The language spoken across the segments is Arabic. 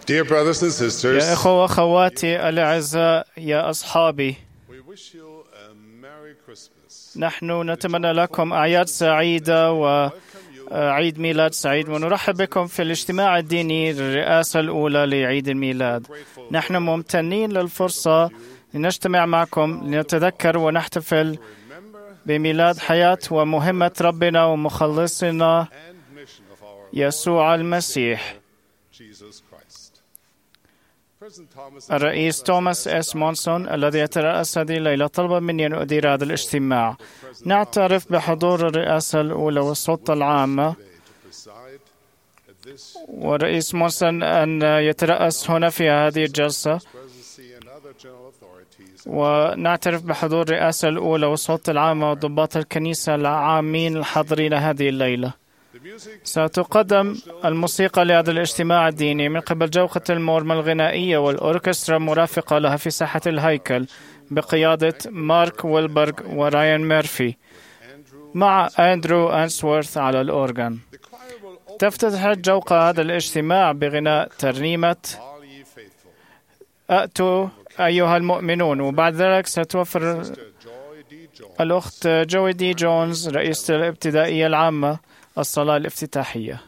Dear brothers and sisters, يا إخوة وأخواتي الأعزاء، يا أصحابي، we wish you a Merry Christmas. نحن نتمنى لكم أعياد سعيدة وعيد ميلاد سعيد، ونرحب بكم في الاجتماع الديني للرئاسة الأولى لعيد الميلاد. نحن ممتنين للفرصة لنجتمع معكم لنتذكر ونحتفل بميلاد حياة ومهمة ربنا ومخلصنا يسوع المسيح. الرئيس توماس إس مونسون الذي يترأس هذه الليلة طلب مني أن أدير هذا الاجتماع. نعترف بحضور الرئاسة الأولى والسلطة العامة والرئيس مونسون أن يترأس هنا في هذه الجلسة، ونعترف بحضور الرئاسة الأولى والسلطة العامة وضباط الكنيسة العامين الحاضرين هذه الليلة. ستقدم الموسيقى لهذا الاجتماع الديني من قبل جوقة المورمة الغنائية والأوركسترا مرافقة لها في ساحة الهيكل بقيادة مارك ويلبرغ ورايان ميرفي مع أندرو أنسورث على الأورغان. تفتتح الجوقة هذا الاجتماع بغناء ترنيمة أتوا أيها المؤمنون، وبعد ذلك ستوفر الأخت جوي دي جونز رئيسة الابتدائية العامة الصلاة الافتتاحية.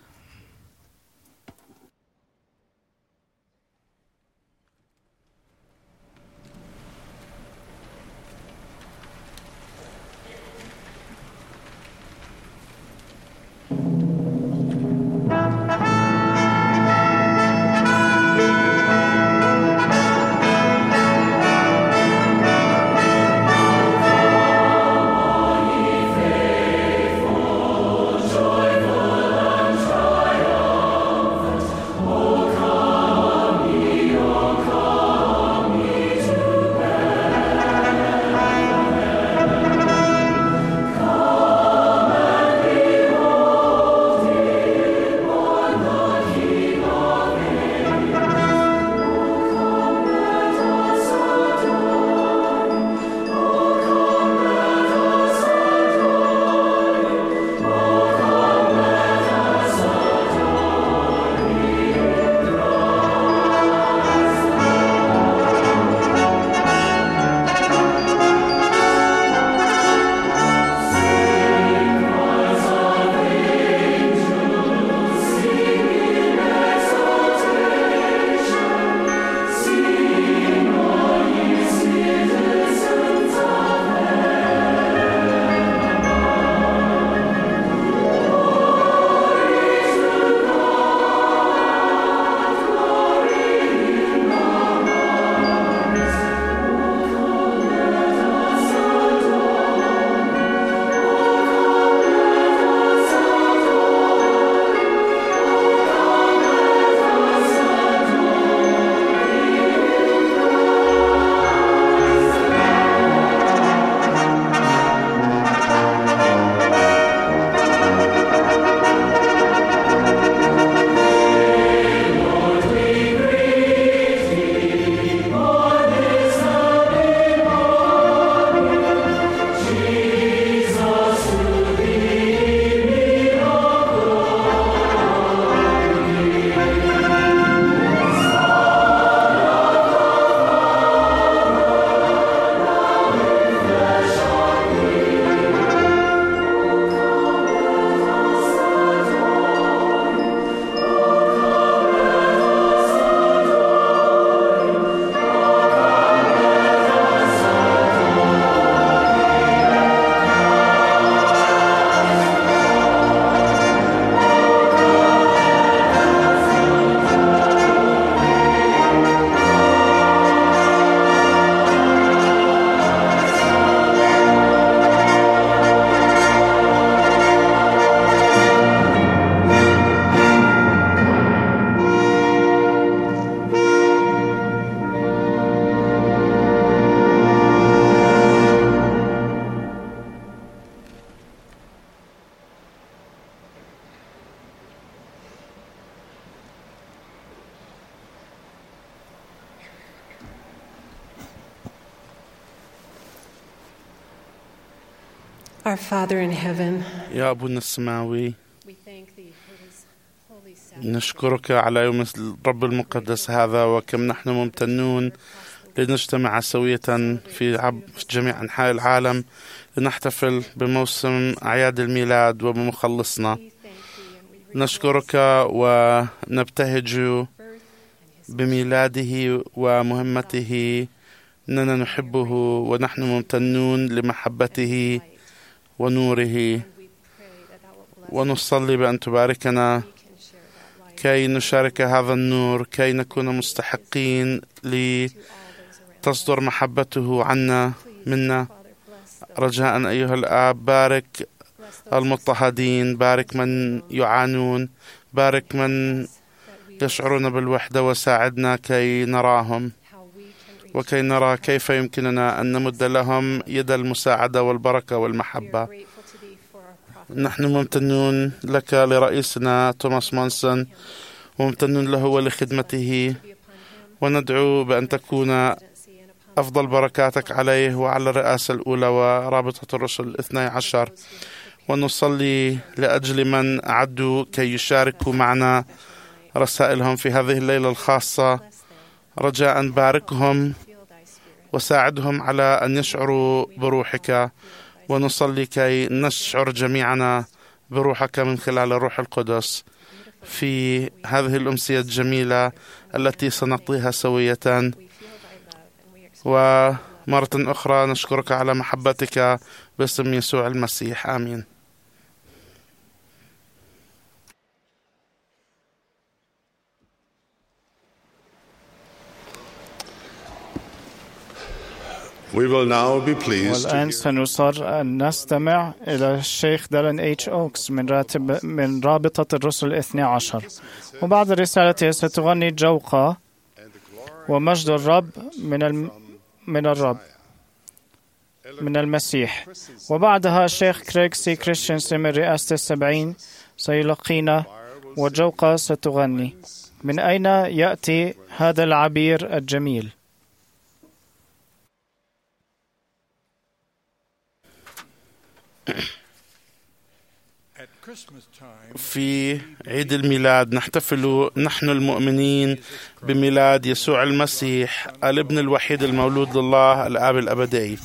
Our Father in heaven, يا أبونا السماوي، نشكرك على يوم الرب المقدس هذا، وكم نحن ممتنون لنجتمع سوية في جميع أنحاء العالم لنحتفل بموسم أعياد الميلاد وبمخلصنا. نشكرك ونبتهج بميلاده ومهمته، إننا نحبه ونحن ممتنون لمحبته ونوره، ونصلي بأن تباركنا كي نشارك هذا النور، كي نكون مستحقين لتصدر محبته عنا منا. رجاء أيها الآب، بارك المضطهدين، بارك من يعانون، بارك من يشعرون بالوحدة، وساعدنا كي نراهم وكي نرى كيف يمكننا أن نمد لهم يد المساعدة والبركة والمحبة. نحن ممتنون لك لرئيسنا توماس مونسون، وممتنون له ولخدمته، وندعو بأن تكون أفضل بركاتك عليه وعلى الرئاسة الأولى ورابطة الرسل 12، ونصلي لأجل من أعدوا كي يشاركوا معنا رسائلهم في هذه الليلة الخاصة. رجاء باركهم وساعدهم على أن يشعروا بروحك، ونصلي كي نشعر جميعنا بروحك من خلال الروح القدس في هذه الأمسية الجميلة التي سنقضيها سوية. ومرة أخرى نشكرك على محبتك باسم يسوع المسيح، آمين. والآن سنصر أن نستمع إلى الشيخ دالن إتش أوكس من رابطة الرسل 12، وبعد رسالته ستغني جوقة ومجد الرب من المسيح، وبعدها الشيخ كريغ سي كريستيانسن من رئاسة 70 سيلقينا، وجوقة ستغني. من أين يأتي هذا العبير الجميل؟ في عيد الميلاد نحتفل نحن المؤمنين بميلاد يسوع المسيح الابن الوحيد المولود لله الآب الأبدي،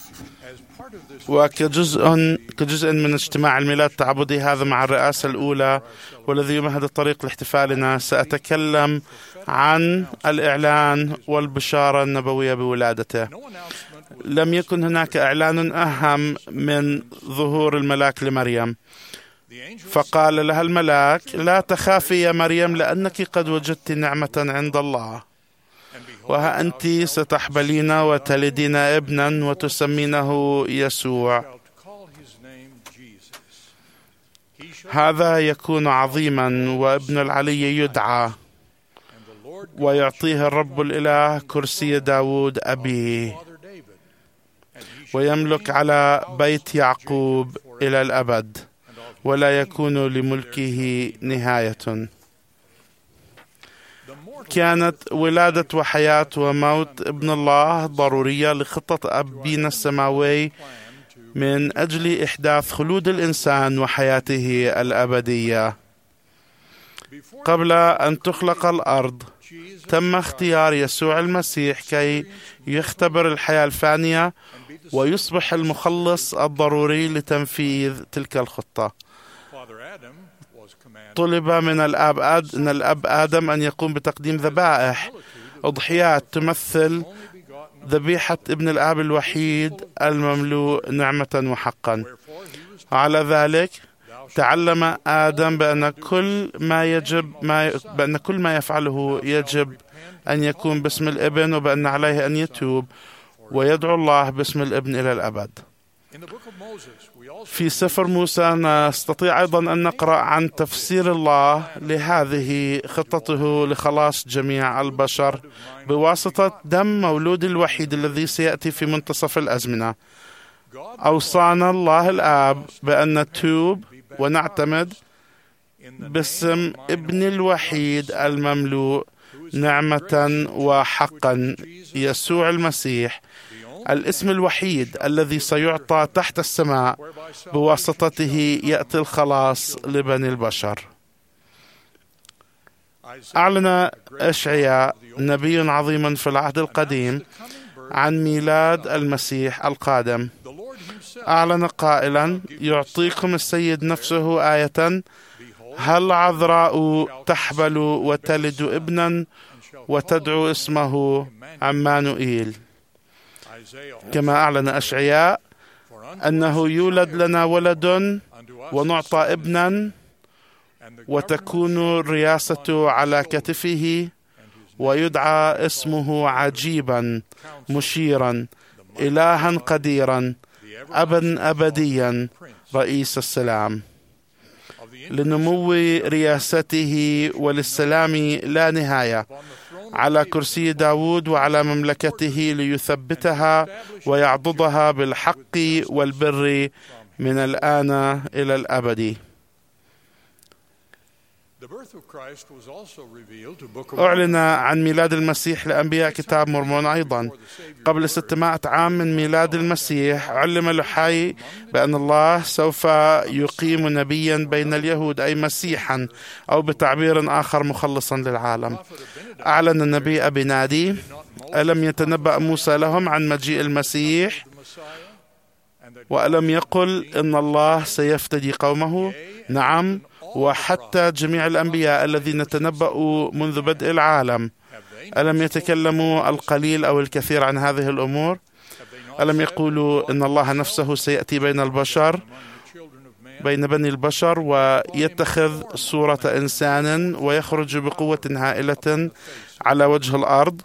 وكجزء من اجتماع الميلاد التعبدي هذا مع الرئاسة الأولى والذي يمهد الطريق لاحتفالنا، سأتكلم عن الإعلان والبشارة النبوية بولادته. لم يكن هناك إعلان أهم من ظهور الملاك لمريم، فقال لها الملاك: لا تخافي يا مريم، لأنك قد وجدت نعمة عند الله، وها أنت ستحبلين وتلدين ابنا وتسمينه يسوع. هذا يكون عظيما، وابن العلي يدعى، ويعطيه الرب الإله كرسي داود أبيه، ويملك على بيت يعقوب إلى الأبد، ولا يكون لملكه نهاية. كانت ولادة وحياة وموت ابن الله ضرورية لخطة أبينا السماوي من أجل إحداث خلود الإنسان وحياته الأبدية. قبل أن تخلق الأرض تم اختيار يسوع المسيح كي يختبر الحياة الفانية ويصبح المخلص الضروري لتنفيذ تلك الخطة. طلب من الأب آدم أن يقوم بتقديم ذبائح، أضحيات تمثل ذبيحة ابن الآب الوحيد المملوء نعمة وحقا. على ذلك تعلم آدم بأن كل ما يفعله يجب أن يكون باسم الابن، وبأن عليه أن يتوب ويدعو الله باسم الابن إلى الأبد. في سفر موسى نستطيع أيضا أن نقرأ عن تفسير الله لهذه خطته لخلاص جميع البشر بواسطة دم مولود الوحيد الذي سيأتي في منتصف الأزمنة. أوصانا الله الآب بأن نتوب ونعتمد باسم ابن الوحيد المملوء نعمة وحقا، يسوع المسيح، الاسم الوحيد الذي سيعطى تحت السماء بواسطته يأتي الخلاص لبني البشر. أعلن أشعياء نبي عظيم في العهد القديم عن ميلاد المسيح القادم. أعلن قائلا: يعطيكم السيد نفسه آية، هل عذراء تحبل وتلد ابنا وتدعو اسمه عمانوئيل. كما أعلن أشعياء أنه يولد لنا ولد ونعطى ابنا وتكون الرياسة على كتفه ويدعى اسمه عجيبا مشيرا إلها قديرا أبا أبديا رئيس السلام، لنمو رياسته وللسلام لا نهاية على كرسي داود وعلى مملكته، ليثبتها ويعضدها بالحق والبر من الآن إلى الأبد. أعلن عن ميلاد المسيح لأنبياء كتاب مرمون أيضا. قبل 600 عام من ميلاد المسيح علم لحي بأن الله سوف يقيم نبيا بين اليهود، أي مسيحا، أو بتعبير آخر مخلصا للعالم. أعلن النبي أبي نادي: ألم يتنبأ موسى لهم عن مجيء المسيح؟ وألم يقل إن الله سيفتدي قومه؟ نعم، وحتى جميع الأنبياء الذين تنبأوا منذ بدء العالم ألم يتكلموا القليل أو الكثير عن هذه الأمور؟ ألم يقولوا إن الله نفسه سيأتي بين بني البشر ويتخذ صورة إنسان ويخرج بقوة هائلة على وجه الأرض؟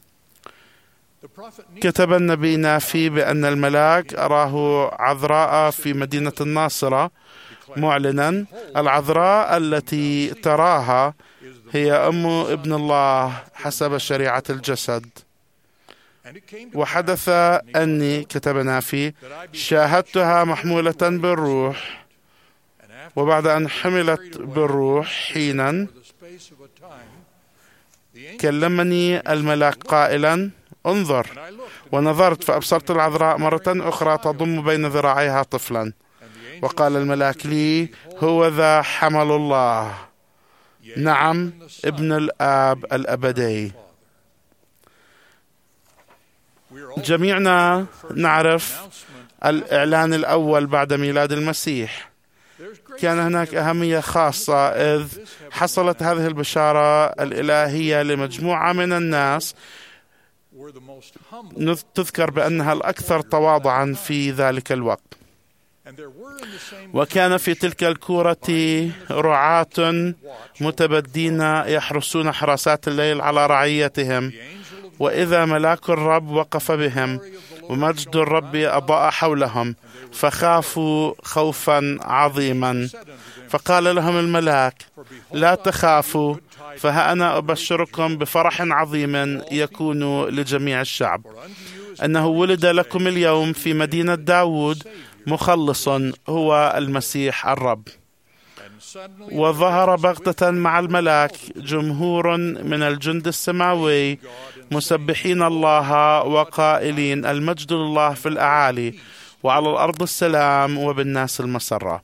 كتب النبي نافي بأن الملاك أراه عذراء في مدينة الناصرة، معلنا: العذراء التي تراها هي أم ابن الله حسب شريعة الجسد. وحدث أني، كتب نافي، شاهدتها محمولة بالروح، وبعد أن حملت بالروح حينا كلمني الملاك قائلا: انظر. ونظرت فأبصرت العذراء مرة أخرى تضم بين ذراعيها طفلا، وقال الملاك لي: هو ذا حمل الله، نعم، ابن الآب الأبدي. جميعنا نعرف الإعلان الأول بعد ميلاد المسيح. كان هناك أهمية خاصة، إذ حصلت هذه البشارة الإلهية لمجموعة من الناس تذكر بأنها الأكثر تواضعا في ذلك الوقت. وكان في تلك الكورة رعاة متبدين يحرسون حراسات الليل على رعيتهم، وإذا ملاك الرب وقف بهم ومجد الرب أضاء حولهم، فخافوا خوفا عظيما. فقال لهم الملاك: لا تخافوا، فها أنا أبشركم بفرح عظيم يكون لجميع الشعب، أنه ولد لكم اليوم في مدينة داود مخلص، هو المسيح الرب. وظهر بغتة مع الملاك جمهور من الجند السماوي مسبحين الله وقائلين: المجد لله في الأعالي، وعلى الأرض السلام، وبالناس المسرة.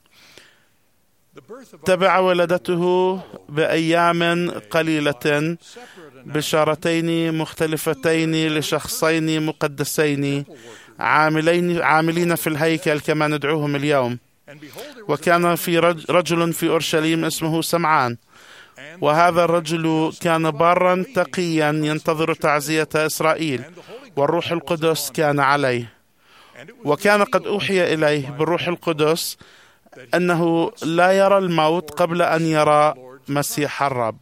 تبع ولدته بأيام قليلة بشارتين مختلفتين لشخصين مقدسين عاملين في الهيكل كما ندعوهم اليوم. وكان في رجل في أورشليم اسمه سمعان، وهذا الرجل كان بارا تقيا ينتظر تعزية إسرائيل، والروح القدس كان عليه. وكان قد أوحي إليه بالروح القدس أنه لا يرى الموت قبل أن يرى مسيح الرب.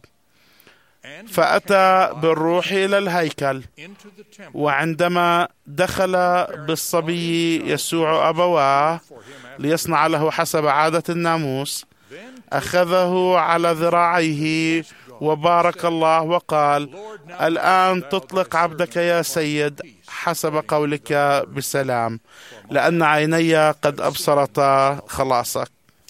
فأتى بالروح إلى الهيكل، وعندما دخل بالصبي يسوع أبواه ليصنع له حسب عادة الناموس، أخذه على ذراعيه وبارك الله وقال: الآن تطلق عبدك يا سيد حسب قولك بسلام، لأن عيني قد أبصرتا خلاصك.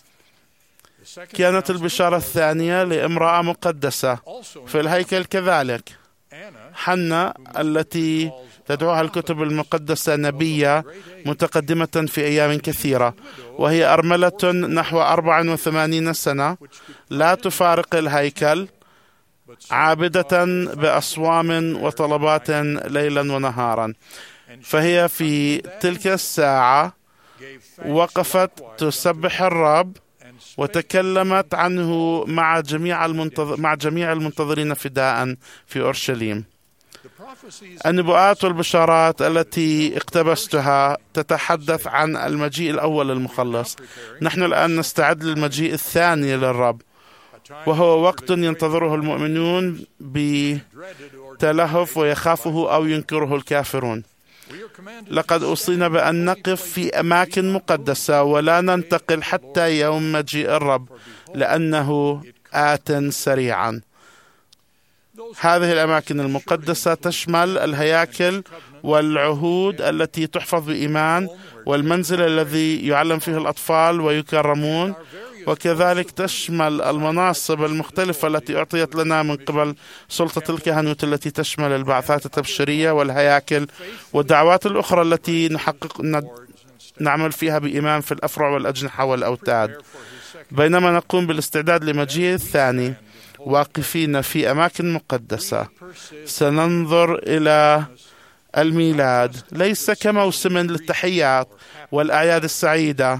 كانت البشارة الثانية لامرأة مقدسة في الهيكل كذلك، حنة، التي تدعوها الكتب المقدسة نبية متقدمة في أيام كثيرة، وهي أرملة نحو 84 سنة لا تفارق الهيكل، عابدة بأصوام وطلبات ليلا ونهارا. فهي في تلك الساعة وقفت تسبح الرب وتكلمت عنه مع جميع المنتظرين فداء في أورشليم. النبوءات والبشارات التي اقتبستها تتحدث عن المجيء الأول للمخلص. نحن الآن نستعد للمجيء الثاني للرب، وهو وقت ينتظره المؤمنون بتلهف ويخافه أو ينكره الكافرون. لقد أوصينا بأن نقف في أماكن مقدسة ولا ننتقل حتى يوم مجيء الرب، لأنه آت سريعا. هذه الأماكن المقدسة تشمل الهياكل والعهود التي تحفظ بإيمان، والمنزل الذي يعلم فيه الأطفال ويكرمون، وكذلك تشمل المناصب المختلفة التي أعطيت لنا من قبل سلطة الكهنوت، التي تشمل البعثات التبشيرية والهياكل والدعوات الأخرى التي نعمل فيها بإيمان في الأفرع والأجنحة والأوتاد. بينما نقوم بالاستعداد لمجيء الثاني واقفين في أماكن مقدسة، سننظر إلى الميلاد ليس كموسم للتحيات والأعياد السعيدة،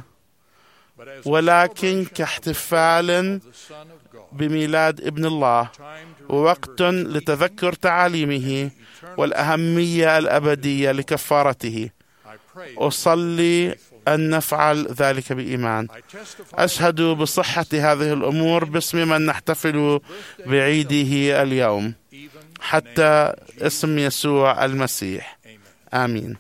ولكن كاحتفال بميلاد ابن الله، ووقت لتذكر تعاليمه والأهمية الأبدية لكفارته. أصلي أن نفعل ذلك بإيمان. أشهد بصحة هذه الأمور باسم من نحتفل بعيده اليوم، حتى اسم يسوع المسيح. آمين.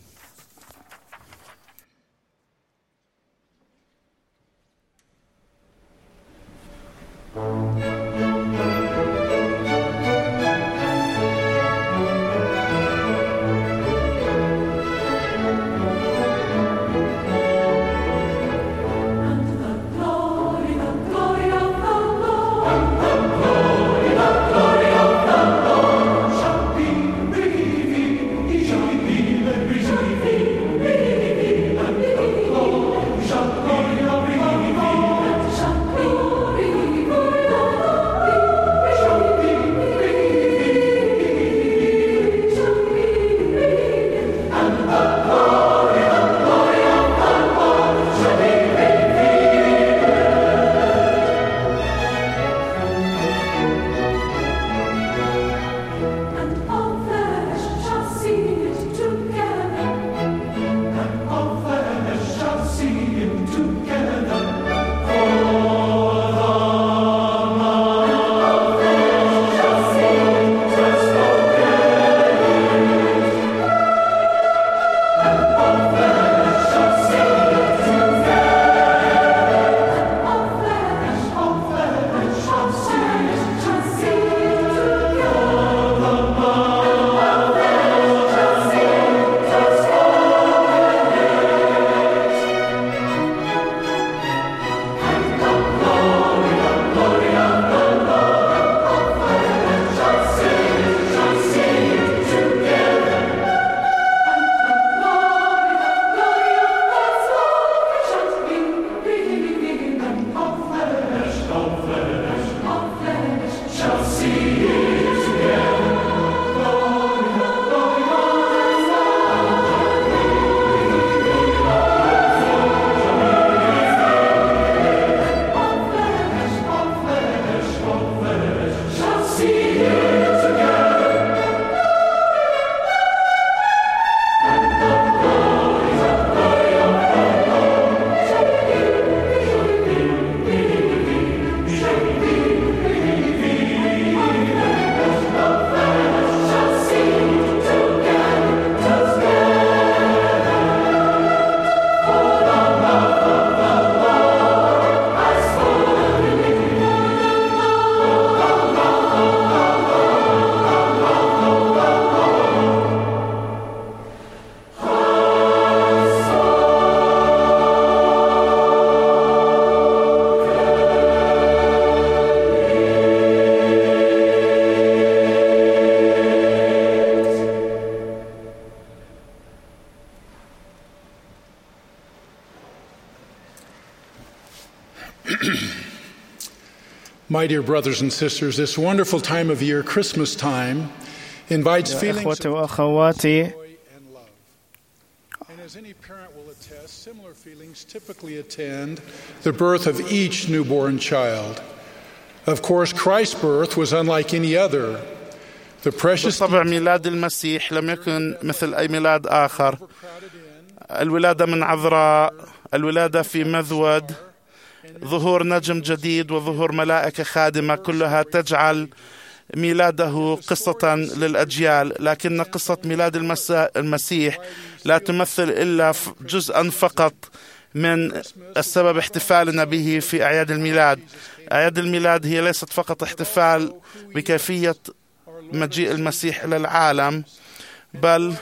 My dear brothers and sisters, this wonderful time of year, Christmas time, invites feelings إخوتي of وأخواتي، joy and love. And as any parent will attest, similar feelings typically attend the birth of each newborn child. Of course, Christ's birth was unlike any other. The precious بالطبع ميلاد المسيح لم يكن مثل أي ميلاد آخر. الولادة من عذراء، الولادة في مذود، ظهور نجم جديد وظهور ملائكة خادمة، كلها تجعل ميلاده قصة للأجيال. لكن قصة ميلاد المسيح لا تمثل إلا جزءا فقط من السبب احتفالنا به في أعياد الميلاد. أعياد الميلاد هي ليست فقط احتفال بكيفية مجيء المسيح إلى العالم، بل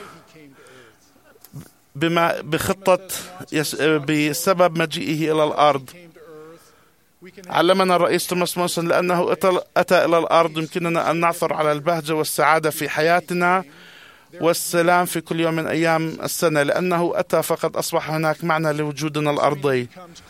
بسبب مجيئه إلى الأرض. علمنا الرئيس توماس مونسون لأنه أتى إلى الأرض يمكننا أن نعثر على البهجة والسعادة في حياتنا والسلام في كل يوم من أيام السنة، لأنه أتى فقد أصبح هناك معنى لوجودنا الأرضي.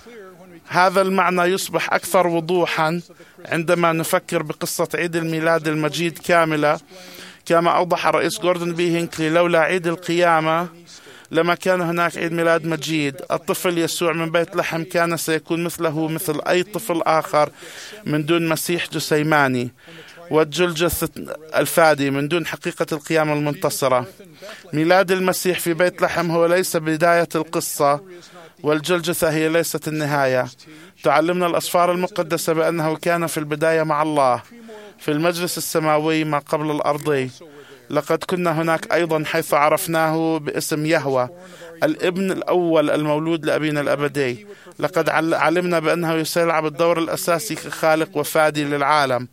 هذا المعنى يصبح أكثر وضوحا عندما نفكر بقصة عيد الميلاد المجيد كاملة. كما أوضح الرئيس جوردن بي هينكلي، لولا عيد القيامة لما كان هناك عيد ميلاد مجيد. الطفل يسوع من بيت لحم كان سيكون مثله مثل أي طفل آخر من دون مسيح جسيماني، والجلجثة الفادي من دون حقيقة القيامة المنتصرة. ميلاد المسيح في بيت لحم هو ليس بداية القصة، والجلجثة هي ليست النهاية. تعلمنا الأسفار المقدسة بأنه كان في البداية مع الله في المجلس السماوي ما قبل الأرضي. لقد كنا هناك أيضا حيث عرفناه باسم يهوه، الابن الأول المولود لأبينا الأبدي. لقد علمنا بأنه سيلعب الدور الأساسي كخالق وفادي للعالم.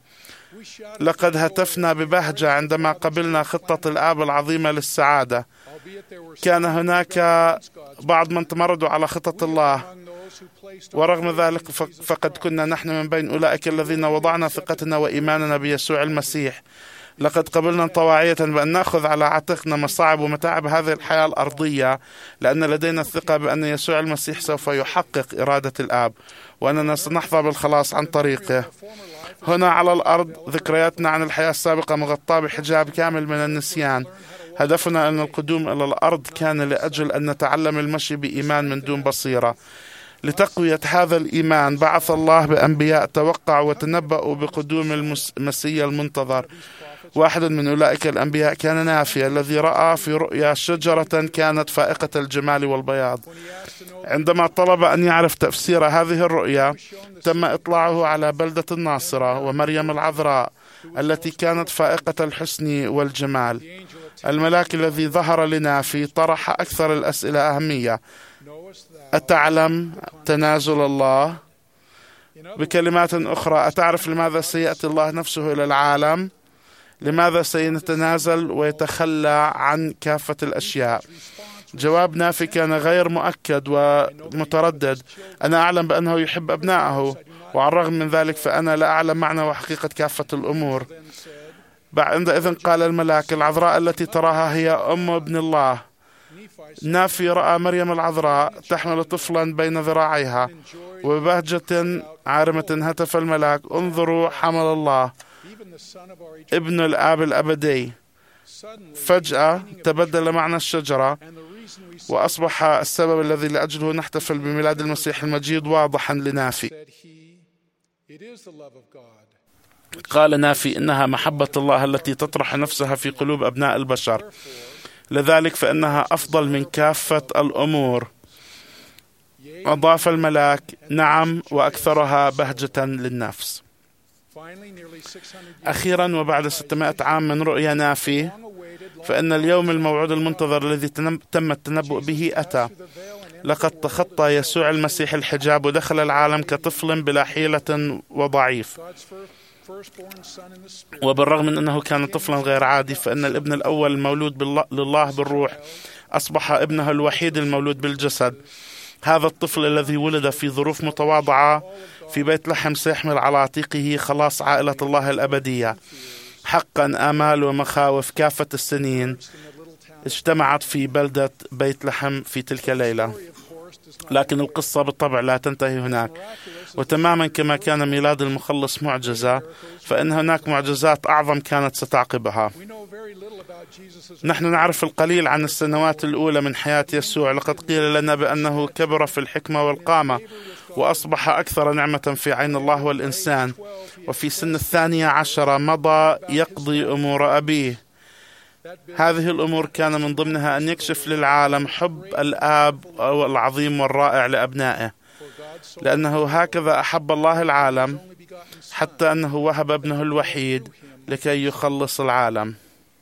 لقد هتفنا ببهجة عندما قبلنا خطة الآب العظيمة للسعادة. كان هناك بعض من تمردوا على خطة الله، ورغم ذلك فقد كنا نحن من بين أولئك الذين وضعنا ثقتنا وإيماننا بيسوع المسيح. لقد قبلنا طواعية بأن نأخذ على عاتقنا مصاعب ومتاعب هذه الحياة الأرضية، لأن لدينا الثقة بأن يسوع المسيح سوف يحقق إرادة الآب، وأننا سنحظى بالخلاص عن طريقه. هنا على الأرض ذكرياتنا عن الحياة السابقة مغطاة بحجاب كامل من النسيان. هدفنا أن القدوم إلى الأرض كان لأجل أن نتعلم المشي بإيمان من دون بصيرة. لتقوية هذا الإيمان بعث الله بأنبياء توقعوا وتنبأوا بقدوم المسيح المنتظر. واحد من أولئك الأنبياء كان نافي، الذي رأى في رؤيا شجرة كانت فائقة الجمال والبياض. عندما طلب أن يعرف تفسير هذه الرؤيا، تم إطلاعه على بلدة الناصرة ومريم العذراء التي كانت فائقة الحسن والجمال. الملاك الذي ظهر لنافي طرح أكثر الأسئلة أهمية: أتعلم تنازل الله؟ بكلمات أخرى، أتعرف لماذا سيأتي الله نفسه إلى العالم؟ لماذا سيتنازل ويتخلى عن كافة الأشياء؟ جواب نافي كان غير مؤكد ومتردد: أنا أعلم بأنه يحب أبنائه، وعلى الرغم من ذلك فأنا لا أعلم معنى وحقيقة كافة الأمور. عندئذ قال الملاك: العذراء التي تراها هي أم ابن الله. نافي رأى مريم العذراء تحمل طفلا بين ذراعيها، وببهجة عارمة هتف الملاك: انظروا حمل الله، ابن الآب الأبدي. فجأة تبدل معنى الشجرة، وأصبح السبب الذي لأجله نحتفل بميلاد المسيح المجيد واضحا لنافي. قال نافي: إنها محبة الله التي تطرح نفسها في قلوب أبناء البشر، لذلك فإنها أفضل من كافة الأمور. أضاف الملاك: نعم، وأكثرها بهجة للنفس. أخيرا وبعد 600 عام من رؤيا نافي، فإن اليوم الموعود المنتظر الذي تم التنبؤ به أتى. لقد تخطى يسوع المسيح الحجاب ودخل العالم كطفل بلا حيلة وضعيف. وبالرغم من أنه كان طفلا غير عادي، فإن الابن الأول المولود لله بالروح أصبح ابنه الوحيد المولود بالجسد. هذا الطفل الذي ولد في ظروف متواضعة في بيت لحم سيحمل على عاتقه خلاص عائلة الله الأبدية. حقا آمال ومخاوف كافة السنين اجتمعت في بلدة بيت لحم في تلك الليلة. لكن القصة بالطبع لا تنتهي هناك. وتماما كما كان ميلاد المخلص معجزة، فإن هناك معجزات أعظم كانت ستعقبها. نحن نعرف القليل عن السنوات الأولى من حياة يسوع. لقد قيل لنا بأنه كبر في الحكمة والقامة، وأصبح أكثر نعمة في عين الله والإنسان، وفي سن 12 مضى يقضي أمور أبيه. هذه الأمور كان من ضمنها أن يكشف للعالم حب الآب العظيم والرائع لأبنائه، لأنه هكذا أحب الله العالم حتى أنه وهب ابنه الوحيد لكي يخلص العالم.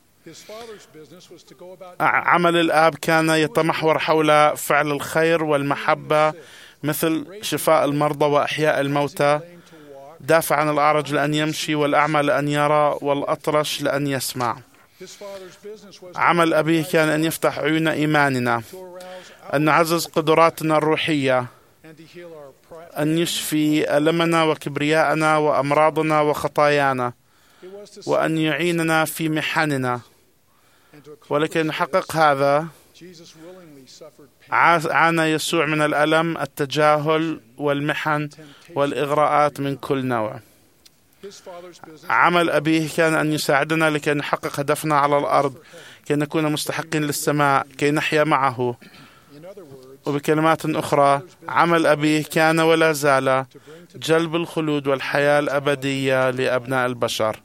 عمل الآب كان يتمحور حول فعل الخير والمحبة، مثل شفاء المرضى وإحياء الموتى، دافع عن الأعرج لأن يمشي، والأعمى لأن يرى، والأطرش لأن يسمع. عمل أبيه كان أن يفتح عيون إيماننا، أن يعزز قدراتنا الروحية، أن يشفي ألمنا وكبرياءنا وأمراضنا وخطايانا، وأن يعيننا في محننا. ولكي نحقق هذا عانى يسوع من الألم، التجاهل والمحن والإغراءات من كل نوع. عمل أبيه كان أن يساعدنا لكي نحقق هدفنا على الأرض، كي نكون مستحقين للسماء، كي نحيا معه. وبكلمات أخرى، عمل أبيه كان ولا زال جلب الخلود والحياة الأبدية لأبناء البشر.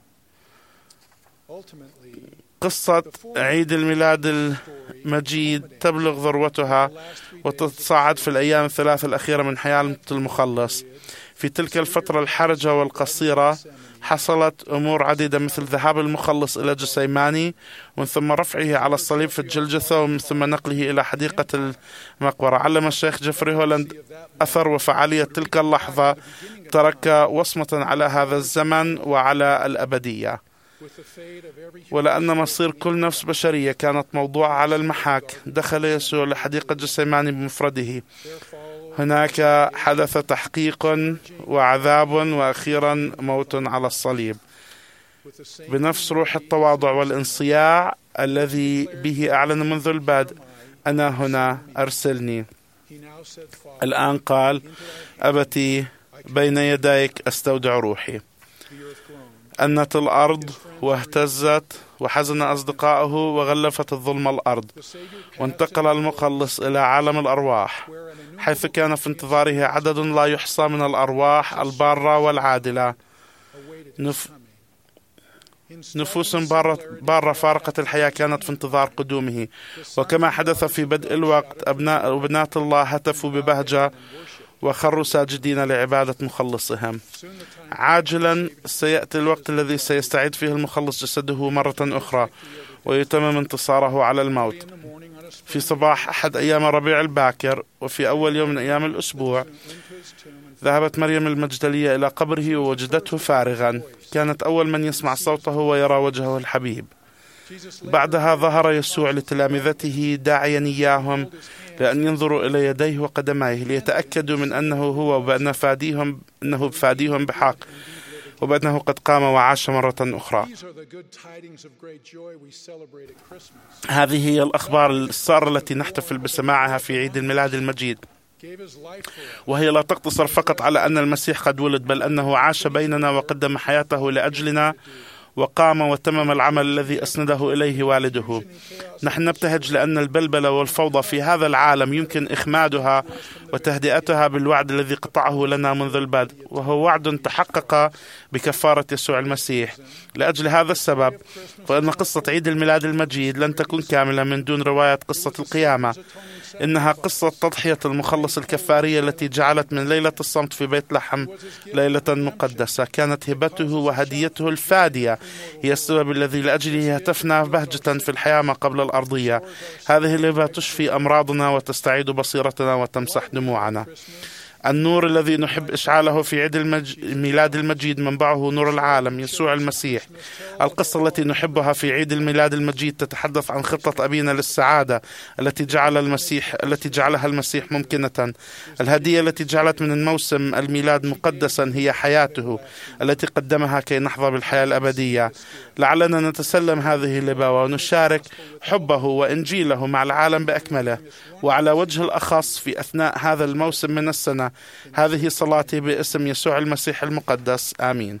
قصة عيد الميلاد المجيد تبلغ ذروتها وتتصاعد في الأيام الثلاث الأخيرة من حياة المخلص. في تلك الفترة الحرجة والقصيرة حصلت أمور عديدة، مثل ذهاب المخلص إلى جسيماني، ومن ثم رفعه على الصليب في الجلجثة، ومن ثم نقله إلى حديقة المقبرة. علم الشيخ جيفري هولاند أثر وفعالية تلك اللحظة ترك وصمة على هذا الزمن وعلى الأبدية. ولأن مصير كل نفس بشرية كانت موضوعة على المحك، دخل يسوع لحديقة جسيماني بمفرده. هناك حدث تحقيق وعذاب، وأخيرا موت على الصليب. بنفس روح التواضع والانصياع الذي به أعلن منذ البدء: أنا هنا، أرسلني. الآن قال: أبتي، بين يديك أستودع روحي. أنت الأرض واهتزت، وحزن أصدقائه، وغلفت الظلم الأرض، وانتقل المخلص إلى عالم الأرواح، حيث كان في انتظاره عدد لا يحصى من الأرواح البارة والعادلة. نفوس بارة فارقة الحياة كانت في انتظار قدومه. وكما حدث في بدء الوقت، أبناء وبنات الله هتفوا ببهجة وخروا ساجدين لعبادة مخلصهم. عاجلا سيأتي الوقت الذي سيستعيد فيه المخلص جسده مرة أخرى، ويتمم انتصاره على الموت. في صباح أحد أيام الربيع الباكر، وفي أول يوم من أيام الأسبوع، ذهبت مريم المجدلية إلى قبره ووجدته فارغا. كانت أول من يسمع صوته ويرى وجهه الحبيب. بعدها ظهر يسوع لتلامذته داعيا إياهم لأن ينظروا إلى يديه وقدميه، ليتأكدوا من أنه هو، وبأنه فاديهم بحق، وبأنه قد قام وعاش مرة أخرى. هذه هي الأخبار السارة التي نحتفل بسماعها في عيد الميلاد المجيد، وهي لا تقتصر فقط على أن المسيح قد ولد، بل أنه عاش بيننا وقدم حياته لأجلنا، وقام وتمم العمل الذي أسنده إليه والده. نحن نبتهج لأن البلبلة والفوضى في هذا العالم يمكن إخمادها وتهدئتها بالوعد الذي قطعه لنا منذ البدء، وهو وعد تحقق بكفارة يسوع المسيح. لأجل هذا السبب فإن قصة عيد الميلاد المجيد لن تكون كاملة من دون رواية قصة القيامة. إنها قصة تضحية المخلص الكفارية التي جعلت من ليلة الصمت في بيت لحم ليلة مقدسة. كانت هبته وهديته الفادية هي السبب الذي لأجله هتفنا بهجة في الحياة ما قبل الأرضية. هذه الهبة تشفي أمراضنا وتستعيد بصيرتنا وتمسح دموعنا. النور الذي نحب إشعاله في عيد الميلاد المجيد منبعه نور العالم يسوع المسيح. القصة التي نحبها في عيد الميلاد المجيد تتحدث عن خطة أبينا للسعادة التي جعلها المسيح ممكنة. الهدية التي جعلت من الموسم الميلاد مقدسا هي حياته التي قدمها كي نحظى بالحياة الأبدية. لعلنا نتسلم هذه اللباوة ونشارك حبه وإنجيله مع العالم بأكمله، وعلى وجه الأخص في أثناء هذا الموسم من السنة. هذه صلاتي باسم يسوع المسيح المقدس، آمين.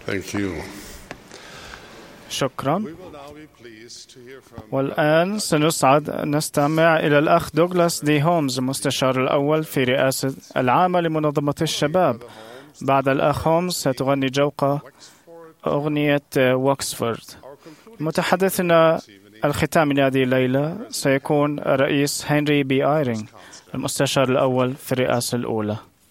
Thank you. شكرا. We will now be pleased to hear from والآن سنسعد أن نستمع إلى الأخ دوغلاس دي هومز المستشار الأول في رئاسة العامة لمنظمة الشباب. بعد الأخ هومز ستغني جوقة أغنية ووكسفورد. متحدثنا الختام لهذه الليلة سيكون الرئيس هنري بي آيرينغ المستشار الأول في الرئاسة الأولى.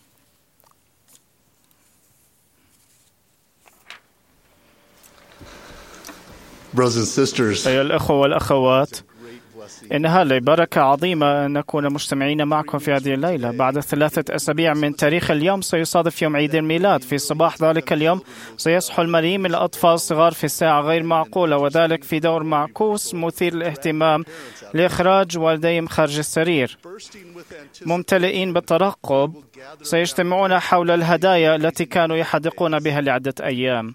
أيها الأخوة والأخوات، إنها لبركة عظيمة أن نكون مجتمعين معكم في هذه الليلة. بعد 3 أسابيع من تاريخ اليوم سيصادف يوم عيد الميلاد. في صباح ذلك اليوم سيصحو الملايين من الأطفال الصغار في ساعة غير معقولة، وذلك في دور معكوس مثير للاهتمام لإخراج والديهم خارج السرير. ممتلئين بالترقب سيجتمعون حول الهدايا التي كانوا يحدقون بها لعدة أيام.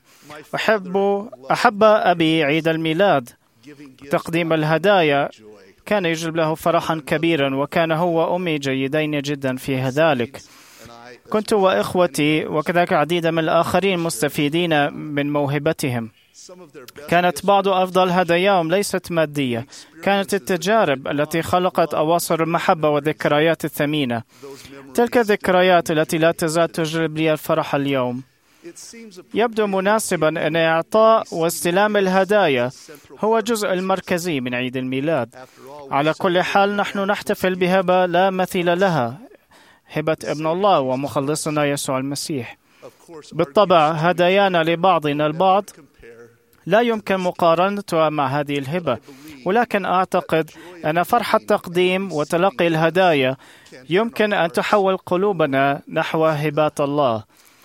أحب أبي عيد الميلاد. تقديم الهدايا كان يجلب له فرحا كبيرا، وكان هو وأمي جيدين جدا في ذلك. كنت وإخوتي وكذلك عديد من الآخرين مستفيدين من موهبتهم. كانت بعض أفضل هداياهم ليست مادية، كانت التجارب التي خلقت أواصر المحبة والذكريات الثمينة. تلك الذكريات التي لا تزال تجلب لي الفرح اليوم. يبدو مناسبا أن إعطاء واستلام الهدايا هو جزء المركزي من عيد الميلاد. على كل حال نحن نحتفل بهبة لا مثيل لها، هبة ابن الله ومخلصنا يسوع المسيح. بالطبع هدايانا لبعضنا البعض لا يمكن مقارنتها مع هذه الهبة، ولكن أعتقد أن فرح التقديم وتلقي الهدايا يمكن أن تحول قلوبنا نحو هبات الله.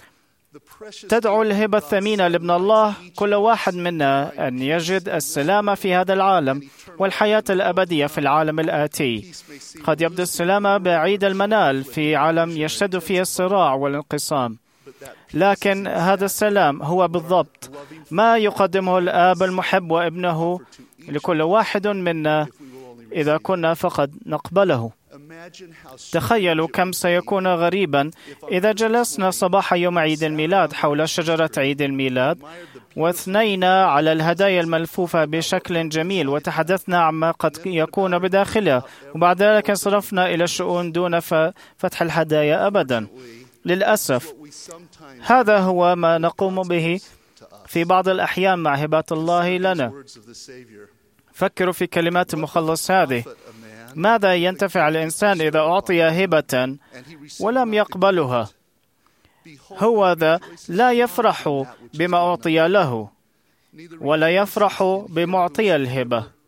تدعو الهبة الثمينة لابن الله كل واحد منا أن يجد السلام في هذا العالم والحياة الأبدية في العالم الآتي. قد يبدو السلام بعيد المنال في عالم يشتد فيه الصراع والانقسام، لكن هذا السلام هو بالضبط ما يقدمه الآب المحب وابنه لكل واحد منا إذا كنا فقد نقبله. تخيلوا كم سيكون غريبا إذا جلسنا صباح يوم عيد الميلاد حول شجرة عيد الميلاد واثنينا على الهدايا الملفوفة بشكل جميل وتحدثنا عما قد يكون بداخلها، وبعد ذلك انصرفنا إلى الشؤون دون فتح الهدايا أبدا. للأسف هذا هو ما نقوم به في بعض الأحيان مع هبات الله لنا. فكروا في كلمات المخلص هذه: ماذا ينتفع الإنسان إذا أعطي هبة ولم يقبلها؟ هو ذا لا يفرح بما أعطي له ولا يفرح بمعطي الهبة.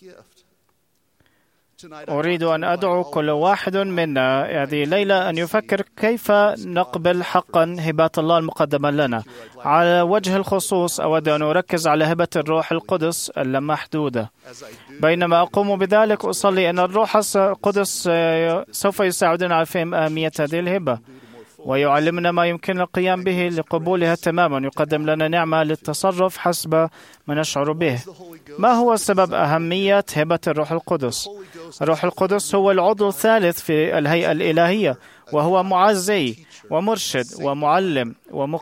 أريد أن أدعو كل واحد منا هذه الليلة أن يفكر كيف نقبل حقا هبات الله المقدمة لنا. على وجه الخصوص أود أن أركز على هبة الروح القدس اللامحدودة. بينما أقوم بذلك أصلي أن الروح القدس سوف يساعدنا على فهم أهمية هذه الهبة ويعلمنا ما يمكن القيام به لقبولها تماما. يقدم لنا نعمة للتصرف حسب ما نشعر به. ما هو سبب أهمية هبة الروح القدس؟ الروح القدس هو العضو الثالث في الهيئة الإلهية، وهو معزي ومرشد ومعلم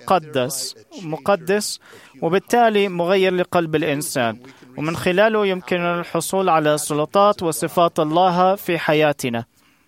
ومقدس وبالتالي مغير لقلب الإنسان، ومن خلاله يمكننا الحصول على سلطات وصفات الله في حياتنا.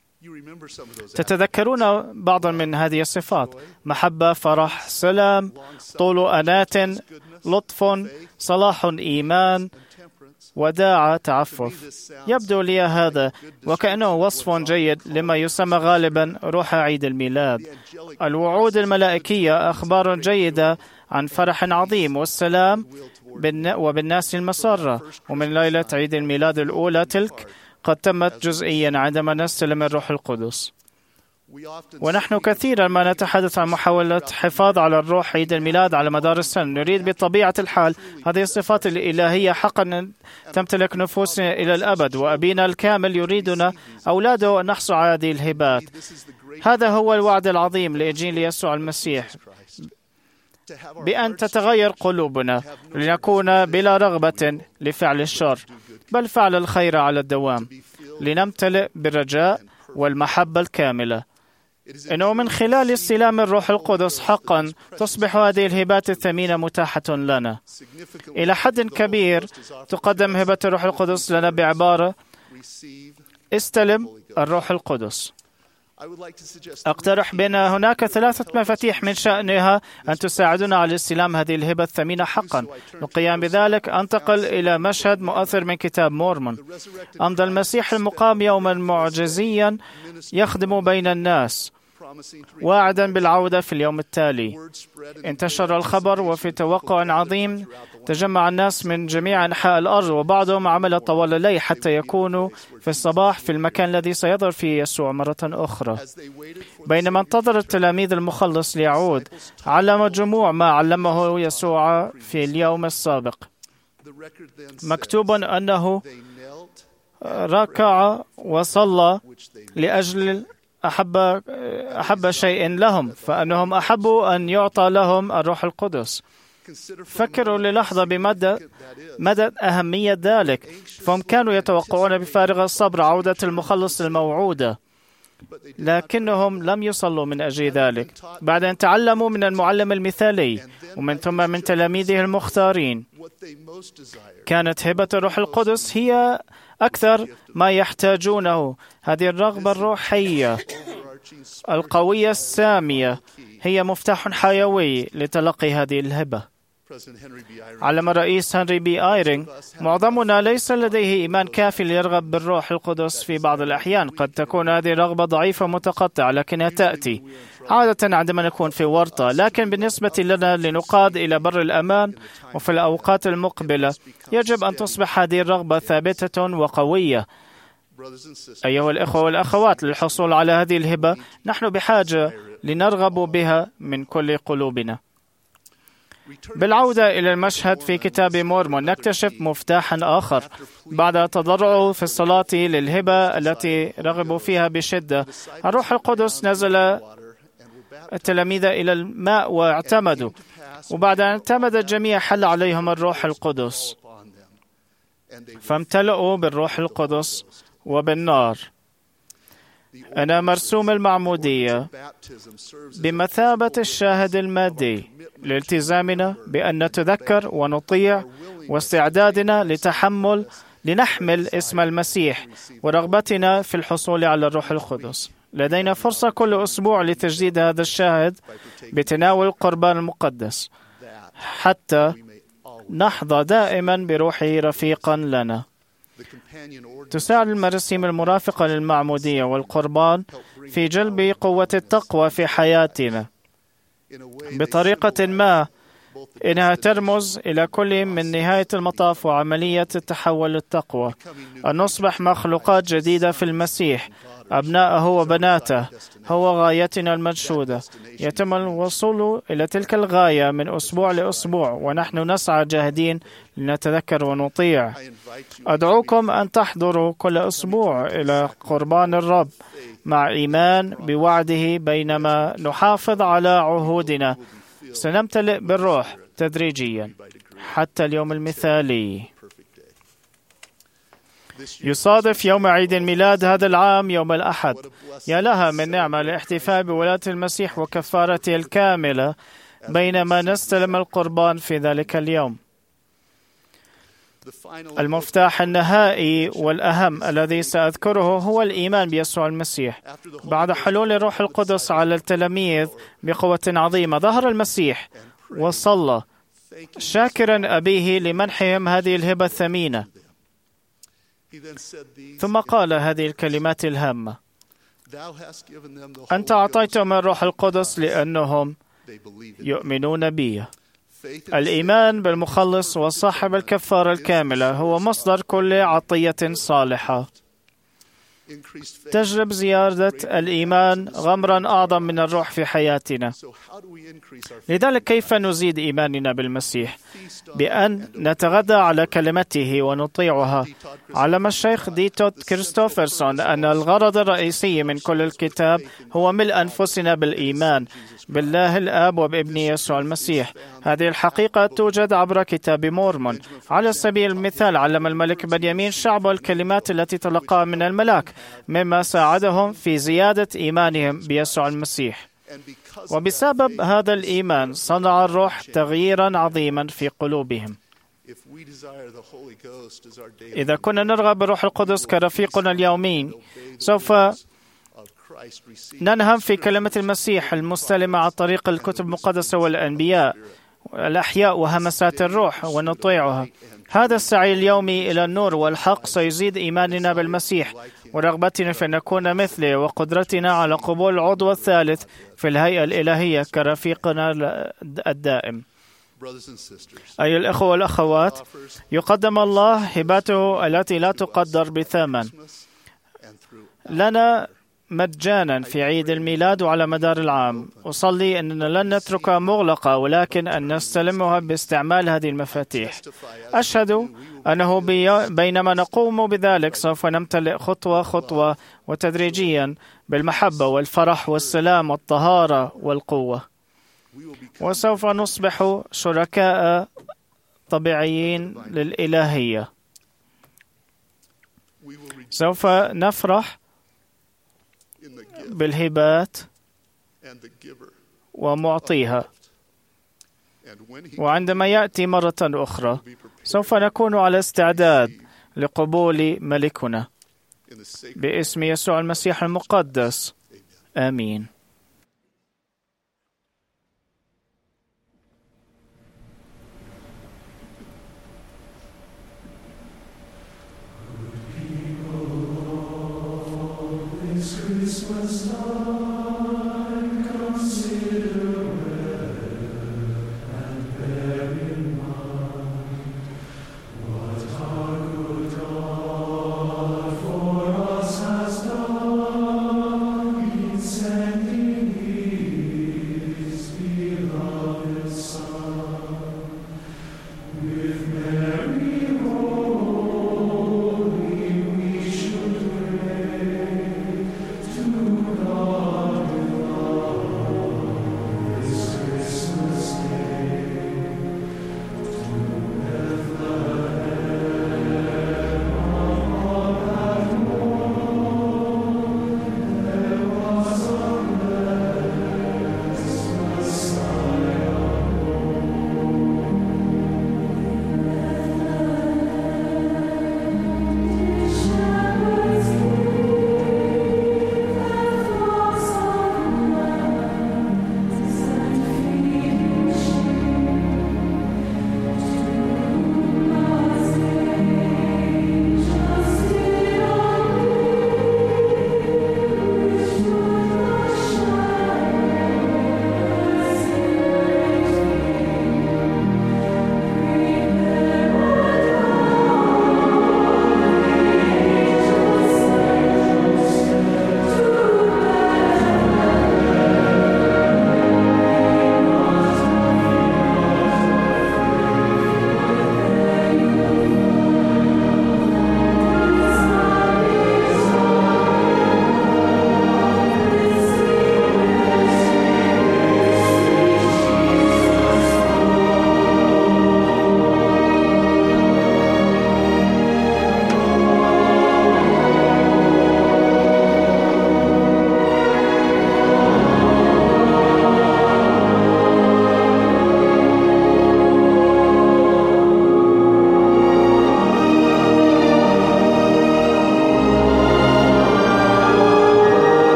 تتذكرون بعضا من هذه الصفات: محبة، فرح، سلام، طول أناة، لطف، صلاح، إيمان، وداعة، تعفف. يبدو لي هذا وكأنه وصف جيد لما يسمى غالبا روح عيد الميلاد. الوعود الملائكية أخبار جيدة عن فرح عظيم والسلام وبالناس المسرة. ومن ليلة عيد الميلاد الأولى تلك قد تمت جزئيا عندما نستلم الروح القدس. ونحن كثيرا ما نتحدث عن محاولة حفاظ على الروح عيد الميلاد على مدار السنة. نريد بطبيعة الحال هذه الصفات الإلهية حقا أن تمتلك نفوسنا إلى الأبد، وأبينا الكامل يريدنا أولاده أن نحصل على هذه الهبات. هذا هو الوعد العظيم لإنجيل يسوع المسيح، بأن تتغير قلوبنا لنكون بلا رغبة لفعل الشر بل فعل الخير على الدوام، لنمتلئ بالرجاء والمحبة الكاملة. إنه من خلال استلام الروح القدس حقا تصبح هذه الهبات الثمينة متاحة لنا. إلى حد كبير تقدم هبة الروح القدس لنا بعبارة: استلم الروح القدس. أقترح بأن هناك 3 مفاتيح من شأنها أن تساعدنا على استلام هذه الهبة الثمينة حقا. للقيام بذلك أنتقل إلى مشهد مؤثر من كتاب مورمون. أمضى المسيح المقام يوما معجزيا يخدم بين الناس، واعدا بالعودة في اليوم التالي. انتشر الخبر، وفي توقع عظيم تجمع الناس من جميع أنحاء الأرض، وبعضهم عمل طوال الليل حتى يكونوا في الصباح في المكان الذي سيظهر فيه يسوع مرة أخرى. بينما انتظر التلاميذ المخلص ليعود، علم الجموع ما علمه يسوع في اليوم السابق. مكتوب أنه ركع وصلى لأجل أحب شيء لهم، فأنهم أحبوا أن يعطى لهم الروح القدس. فكروا للحظة مدى أهمية ذلك، فهم كانوا يتوقعون بفارغ الصبر عودة المخلص الموعودة، لكنهم لم يصلوا من أجل ذلك. بعد أن تعلموا من المعلم المثالي ومن ثم من تلاميذه المختارين، كانت هبة الروح القدس هي أكثر ما يحتاجونه. هذه الرغبة الروحية القوية السامية هي مفتاح حيوي لتلقي هذه الهبة. علم الرئيس هنري بي آيرينغ: معظمنا ليس لديه إيمان كافي ليرغب بالروح القدس. في بعض الأحيان قد تكون هذه الرغبة ضعيفة متقطعة، لكنها تأتي عادة عندما نكون في ورطة. لكن بالنسبة لنا لنقاد إلى بر الأمان وفي الأوقات المقبلة، يجب أن تصبح هذه الرغبة ثابتة وقوية. أيها الإخوة والأخوات، للحصول على هذه الهبة نحن بحاجة لنرغب بها من كل قلوبنا. بالعودة إلى المشهد في كتاب مورمون، نكتشف مفتاحا آخر. بعد تضرعه في الصلاة للهبة التي رغبوا فيها بشدة، الروح القدس نزل التلاميذ إلى الماء واعتمدوا، وبعد أن اعتمد الجميع حل عليهم الروح القدس، فامتلأوا بالروح القدس وبالنار. أنا مرسوم المعمودية بمثابة الشاهد المادي لالتزامنا بأن نتذكر ونطيع، واستعدادنا لنحمل اسم المسيح، ورغبتنا في الحصول على الروح القدس. لدينا فرصة كل أسبوع لتجديد هذا الشاهد بتناول القربان المقدس، حتى نحظى دائما بروحه رفيقا لنا. تساعد المراسيم المرافقة للمعمودية والقربان في جلب قوة التقوى في حياتنا بطريقة ما، إنها ترمز إلى كل من نهاية المطاف وعملية التحول للتقوى، أن نصبح مخلوقات جديدة في المسيح، أبناءه وبناته. هو غايتنا المنشودة. يتم الوصول إلى تلك الغاية من أسبوع لأسبوع، ونحن نسعى جاهدين لنتذكر ونطيع. أدعوكم أن تحضروا كل أسبوع إلى قربان الرب مع إيمان بوعده. بينما نحافظ على عهودنا، سنمتلئ بالروح تدريجيا حتى اليوم المثالي. يصادف يوم عيد الميلاد هذا العام يوم الأحد. يا لها من نعمة الاحتفال بولادة المسيح وكفارته الكاملة بينما نستلم القربان في ذلك اليوم. المفتاح النهائي والأهم الذي سأذكره هو الإيمان بيسوع المسيح. بعد حلول الروح القدس على التلاميذ بقوة عظيمة، ظهر المسيح وصلى شاكرا أبيه لمنحهم هذه الهبة الثمينة، ثم قال هذه الكلمات الهامة: أنت أعطيتهم الروح القدس لأنهم يؤمنون بي. الإيمان بالمخلص وصاحب الكفارة الكاملة هو مصدر كل عطية صالحة. تجلب زيادة الإيمان غمرا أعظم من الروح في حياتنا. لذلك كيف نزيد إيماننا بالمسيح؟ بأن نتغذى على كلمته ونطيعها. علم الشيخ ديتوت كريستوفرسون أن الغرض الرئيسي من كل الكتاب هو ملء أنفسنا بالإيمان بالله الآب وبابن يسوع المسيح. هذه الحقيقة توجد عبر كتاب مورمون. على سبيل المثال، علم الملك بنيامين شعبه الكلمات التي تلقاها من الملاك: مما ساعدهم في زيادة إيمانهم بيسوع المسيح. وبسبب هذا الإيمان صنع الروح تغييرا عظيما في قلوبهم. إذا كنا نرغب بالروح القدس كرفيقنا اليومي، سوف ننهم في كلمة المسيح المستلمة عن طريق الكتب المقدسة والأنبياء الأحياء وهمسات الروح ونطيعها. هذا السعي اليومي إلى النور والحق سيزيد إيماننا بالمسيح ورغبتنا في أن نكون مثله وقدرتنا على قبول العضو الثالث في الهيئة الإلهية كرفيقنا الدائم. أيها الأخوة والأخوات، يقدم الله هباته التي لا تقدر بثمن لنا مجانا في عيد الميلاد وعلى مدار العام. أصلي أننا لن نتركها مغلقة، ولكن أن نستلمها باستعمال هذه المفاتيح. أشهد أنه بينما نقوم بذلك سوف نمتلئ خطوة خطوة وتدريجيا بالمحبة والفرح والسلام والطهارة والقوة، وسوف نصبح شركاء طبيعيين للإلهية. سوف نفرح بالهبات ومعطيها، وعندما يأتي مرة أخرى سوف نكون على استعداد لقبول ملكنا. باسم يسوع المسيح المقدس، آمين. Christmas time, consider and bear in mind what our good God for us has done in sending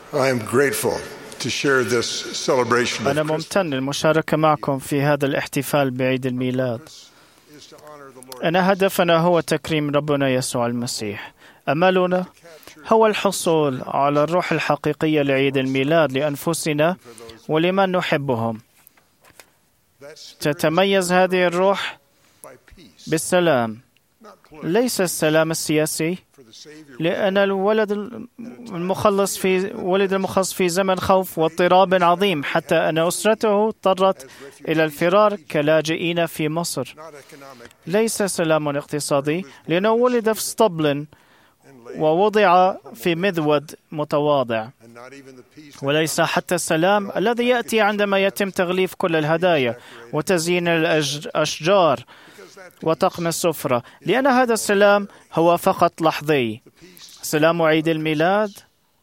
I am grateful to share this celebration أنا of Christmas. ممتن للمشاركة معكم في هذا الاحتفال بعيد الميلاد. Is to honor the Lord. أن هدفنا هو تكريم ربنا يسوع المسيح. أملنا هو الحصول على الروح الحقيقية لعيد الميلاد لأنفسنا ولمن نحبهم. That spirit تتميز هذه الروح by peace, بالسلام، not political, ليس السلام السياسي، for the Savior. لأن ولد المخلص في زمن خوف واضطراب عظيم، حتى أن أسرته اضطرت إلى الفرار كلاجئين في مصر. Not economic ليس سلام اقتصادي، لأنه ولد في اسطبل and labor, ووضع في مذود متواضع. and not even the peace وليس حتى السلام الذي يأتي عندما يتم تغليف كل الهدايا وتزيين الأشجار وطقم السفرة، لأن هذا السلام هو فقط لحظي. سلام عيد الميلاد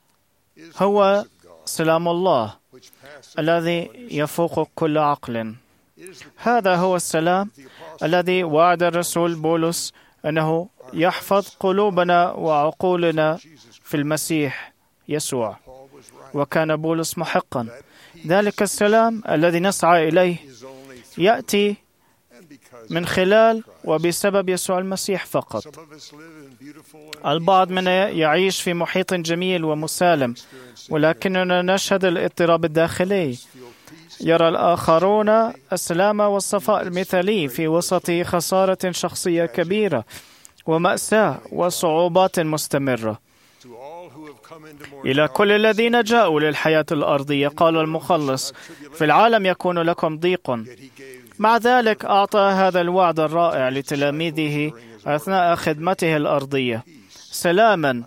هو سلام الله which passes. الذي يفوق كل عقل. هذا هو السلام الذي وعد الرسول بولس أنه يحفظ قلوبنا وعقولنا في المسيح يسوع. Paul was right. وكان بولس محقا. ذلك السلام الذي نسعى إليه Is only through يأتي and because من خلال وبسبب يسوع المسيح فقط. some of us live in beautiful and البعض منا يعيش في محيط جميل ومسالم، ولكننا نشهد الاضطراب الداخلي. يرى الآخرون السلام والصفاء المثالي في وسط خسارة شخصية كبيرة ومأساة وصعوبات مستمرة. to all who have come into more إلى كل الذين جاءوا للحياة الأرضية قال المخلص: في العالم يكون لكم ضيق. he gave مع ذلك أعطى هذا الوعد الرائع لتلاميذه أثناء خدمته الأرضية: سلاما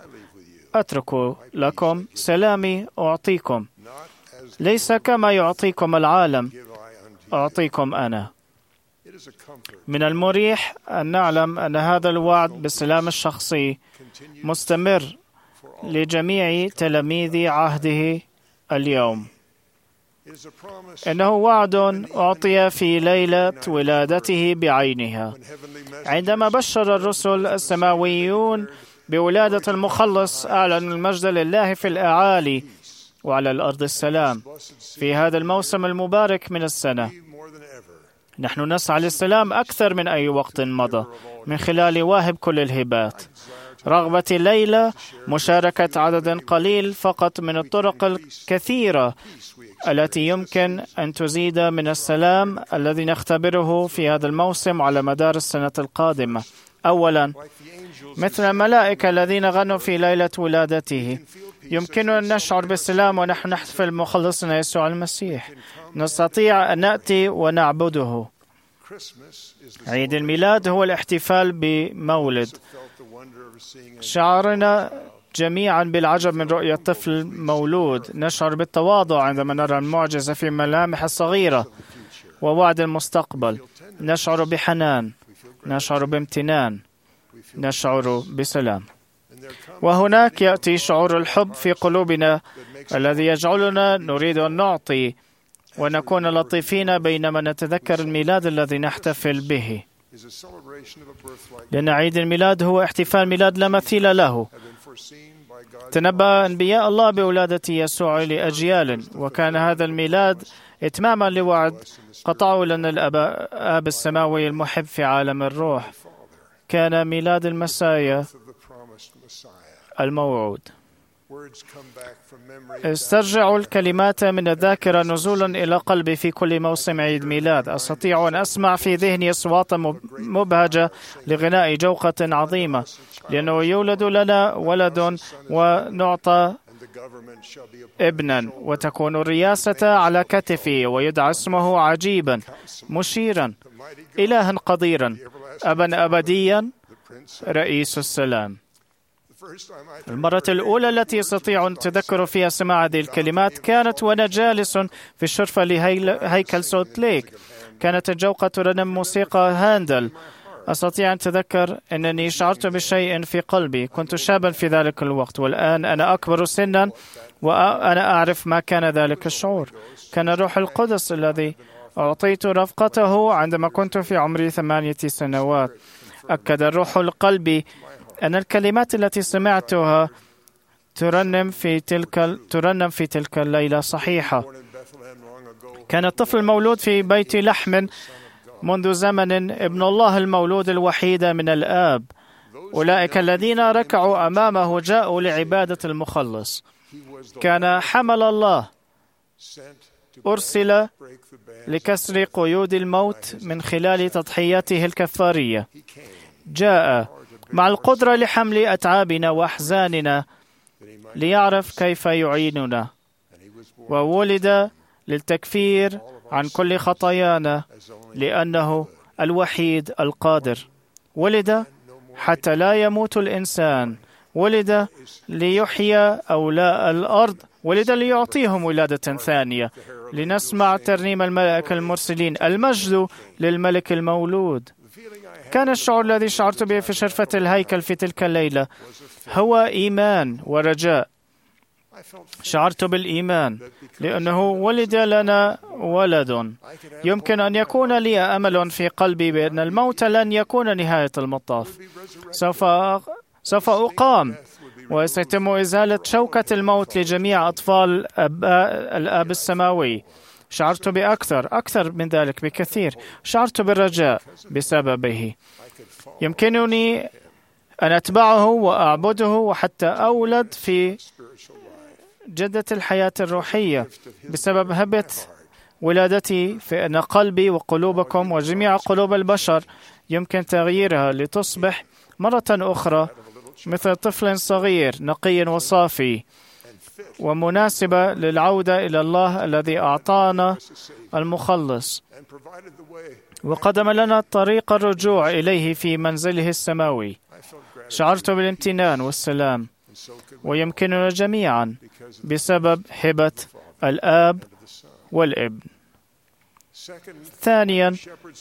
أترك لكم، سلامي أعطيكم، not as ليس كما يعطيكم العالم give I unto you. أعطيكم أنا. It is a comfort من المريح أن نعلم أن هذا الوعد بالسلام الشخصي continue مستمر for all. لجميع تلاميذ عهده اليوم. It is a promise إنه وعد أعطي في ليلة ولادته بعينها، when heavenly messengers عندما بشر الرسل السماويون بولادة المخلص أعلن المجد لله في الأعالي وعلى الأرض السلام. blessed في هذا الموسم المبارك من السنة see more than ever. نحن نسعى للسلام أكثر من أي وقت مضى من خلال واهب كل الهبات. رغبة الليلة مشاركة عدد قليل فقط من الطرق الكثيرة التي يمكن أن تزيد من السلام الذي نختبره في هذا الموسم على مدار السنة القادمة. أولاً، مثل الملائكة الذين غنوا في ليلة ولادته، يمكننا أن نشعر بالسلام ونحن نحتفل بمخلصنا يسوع المسيح. نستطيع أن نأتي ونعبده. Christmas is the عيد الميلاد هو الاحتفال بمولد. felt the wonder of seeing a شعرنا جميعا بالعجب من رؤية طفل مولود. نشعر بالتواضع عندما نرى المعجزة في ملامح الصغيرة ووعد المستقبل. نشعر بحنان، نشعر بامتنان، نشعر بسلام. and there comes وهناك يأتي شعور الحب في قلوبنا الذي يجعلنا نريد أن نعطي ونكون لطيفين بينما نتذكر الميلاد الذي نحتفل به، is a celebration of a birth like لأن عيد الميلاد هو احتفال ميلاد لا مثيل له. have been foreseen by God. تنبأ أنبياء الله بولادة يسوع لأجيال، وكان هذا الميلاد إتماما لوعد قطعه لنا الآب السماوي المحب في عالم الروح. كان ميلاد المسايا of the promised Messiah. الموعود. Words come back from memory. استرجعوا الكلمات من الذاكرة نزولا إلى قلبي في كل موسم عيد ميلاد. أستطيع أن أسمع في ذهني أصوات مبهجة لغناء جوقة عظيمة، لأنه يولد لنا ولد ونعطى And the government shall be upon ابنا وتكون الرياسة على كتفه ويدعى اسمه عجيبا، مشيرا، إلها قديرا، أبا أبديا، the Prince. رئيس السلام. The first time I المرة الأولى التي أستطيع أن أتذكر فيها سماع هذه الكلمات كانت وأنا جالس في الشرفة لهيكل سولت ليك. كانت الجوقة ترنم موسيقى هاندل. أستطيع أن أتذكر أنني شعرت بشيء في قلبي. كنت شابا في ذلك الوقت، والآن أنا أكبر سنا وأنا أعرف ما كان ذلك الشعور. كان الروح القدس الذي أعطيت رفقته عندما كنت في عمري 8 سنوات. أكد الروح القلبي أن الكلمات التي سمعتها ترنم في تلك الليلة صحيحة. كان الطفل المولود في بيت لحم منذ زمن ابن الله المولود الوحيد من الآب. أولئك الذين ركعوا أمامه جاءوا لعبادة المخلص. كان حمل الله أرسل لكسر قيود الموت من خلال تضحياته الكفارية. جاء مع القدرة لحمل أتعابنا وأحزاننا ليعرف كيف يعيننا، وولد للتكفير عن كل خطايانا لأنه الوحيد القادر. ولد حتى لا يموت الإنسان، ولد ليحيي أولاء الأرض، ولد ليعطيهم ولادة ثانية. لنسمع ترنيم الملائكة المرسلين: المجد للملك المولود. كان الشعور الذي شعرت به في شرفة الهيكل في تلك الليلة هو إيمان ورجاء. شعرت بالإيمان لأنه ولد لنا ولد. يمكن أن يكون لي أمل في قلبي بأن الموت لن يكون نهاية المطاف. سوف أقام وسيتم إزالة شوكة الموت لجميع أطفال الآب السماوي. شعرت أكثر من ذلك بكثير. شعرت بالرجاء بسببه. يمكنني أن أتبعه وأعبده وحتى أولد في جدة الحياة الروحية بسبب هبة ولادتي، فإن قلبي وقلوبكم وجميع قلوب البشر يمكن تغييرها لتصبح مرة أخرى مثل طفل صغير نقي وصافي ومناسبة للعودة إلى الله الذي أعطانا المخلص وقدم لنا طريق الرجوع إليه في منزله السماوي. شعرت بالامتنان والسلام، ويمكننا جميعا بسبب هبة الآب والابن. ثانيا،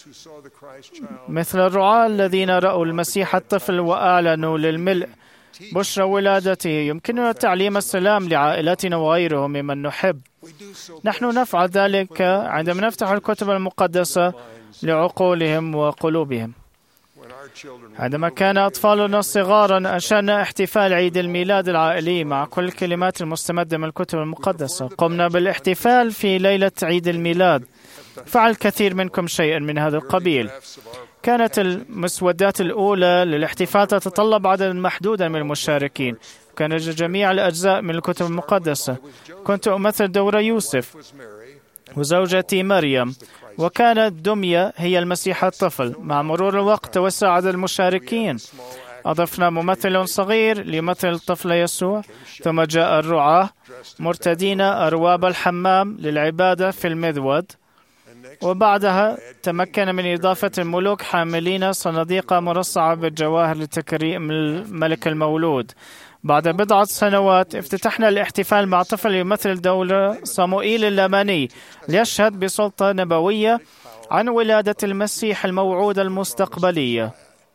مثل الرعاة الذين رأوا المسيح الطفل وأعلنوا للملء بشرى ولادته، يمكننا تعليم السلام لعائلتنا وغيرهم ممن نحب. نحن نفعل ذلك عندما نفتح الكتب المقدسة لعقولهم وقلوبهم. عندما كان أطفالنا صغارا أنشأنا احتفال عيد الميلاد العائلي مع كل الكلمات المستمدة من الكتب المقدسة. قمنا بالاحتفال في ليلة عيد الميلاد. فعل كثير منكم شيئا من هذا القبيل. كانت المسودات الأولى للاحتفال تتطلب عددا محدودا من المشاركين. كان جميع الأجزاء من الكتب المقدسة. كنت أمثل دور يوسف وزوجتي مريم، وكانت دمية هي المسيح الطفل. مع مرور الوقت توسع عدد المشاركين. أضفنا ممثل صغير ليمثل الطفل يسوع، ثم جاء الرعاة مرتدين أرواب الحمام للعبادة في المذود، وبعدها تمكن من إضافة الملوك حاملين صناديق مرصعة بالجواهر لتكريم الملك المولود. بعد بضعة سنوات افتتحنا الاحتفال مع طفل يمثل دور صموئيل اللماني ليشهد بسلطة نبوية عن ولادة المسيح الموعود المستقبلية.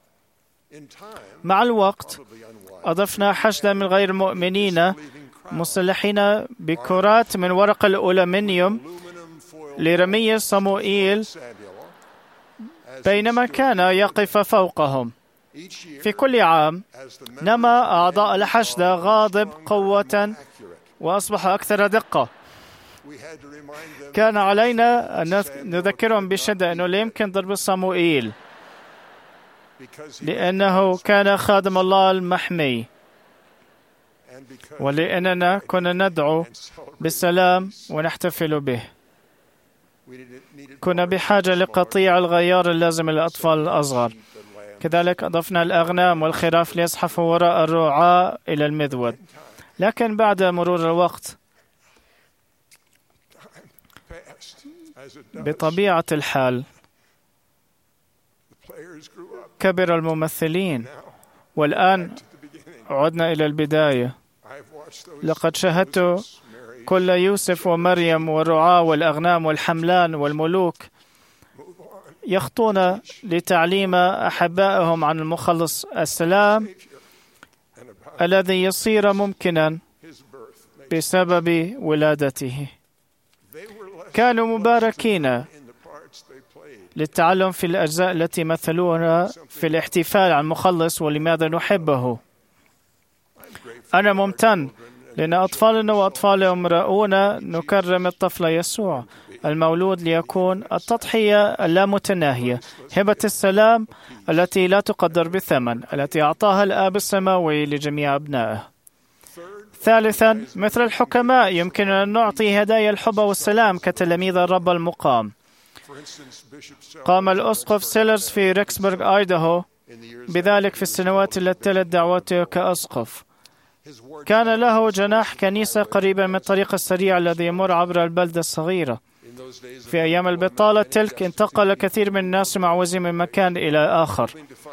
مع الوقت أضفنا حشدا من غير المؤمنين مسلحين بكرات من ورق الألومنيوم لرمي صموئيل بينما كان يقف فوقهم. في كل عام نما أعضاء الحشد غاضب قوة وأصبح أكثر دقة. كان علينا أن نذكرهم بشدة أنه لا يمكن ضرب صموئيل لأنه كان خادم الله المحمي، ولأننا كنا ندعو بالسلام ونحتفل به. كنا بحاجة لقطيع الغيار اللازم للأطفال الأصغر. كذلك أضفنا الأغنام والخراف ليزحفوا وراء الرعاة إلى المذود. لكن بعد مرور الوقت بطبيعة الحال كبر الممثلين، والآن عدنا إلى البداية. لقد شاهدت كل يوسف ومريم والرعاة والأغنام والحملان والملوك يخطون لتعليم أحبائهم عن المخلص السلام الذي يصير ممكنا بسبب ولادته. كانوا مباركين للتعلم في الأجزاء التي مثلوها في الاحتفال عن المخلص ولماذا نحبه. أنا ممتن لأن أطفالنا وأطفالهم رأونا نكرم الطفل يسوع المولود ليكون التضحية اللامتناهية، هبة السلام التي لا تقدر بثمن، التي أعطاها الآب السماوي لجميع أبنائه. ثالثا، مثل الحكماء يمكننا أن نعطي هدايا الحب والسلام كتلاميذ الرب المقام. قام الأسقف سيلرز في ريكسبرغ آيداهو بذلك في السنوات التي تلت دعوته كأسقف. كان له جناح كنيسة قريبا من الطريق السريع الذي يمر عبر البلدة الصغيرة. في أيام البطالة تلك انتقل كثير من الناس معوزين من مكان إلى آخر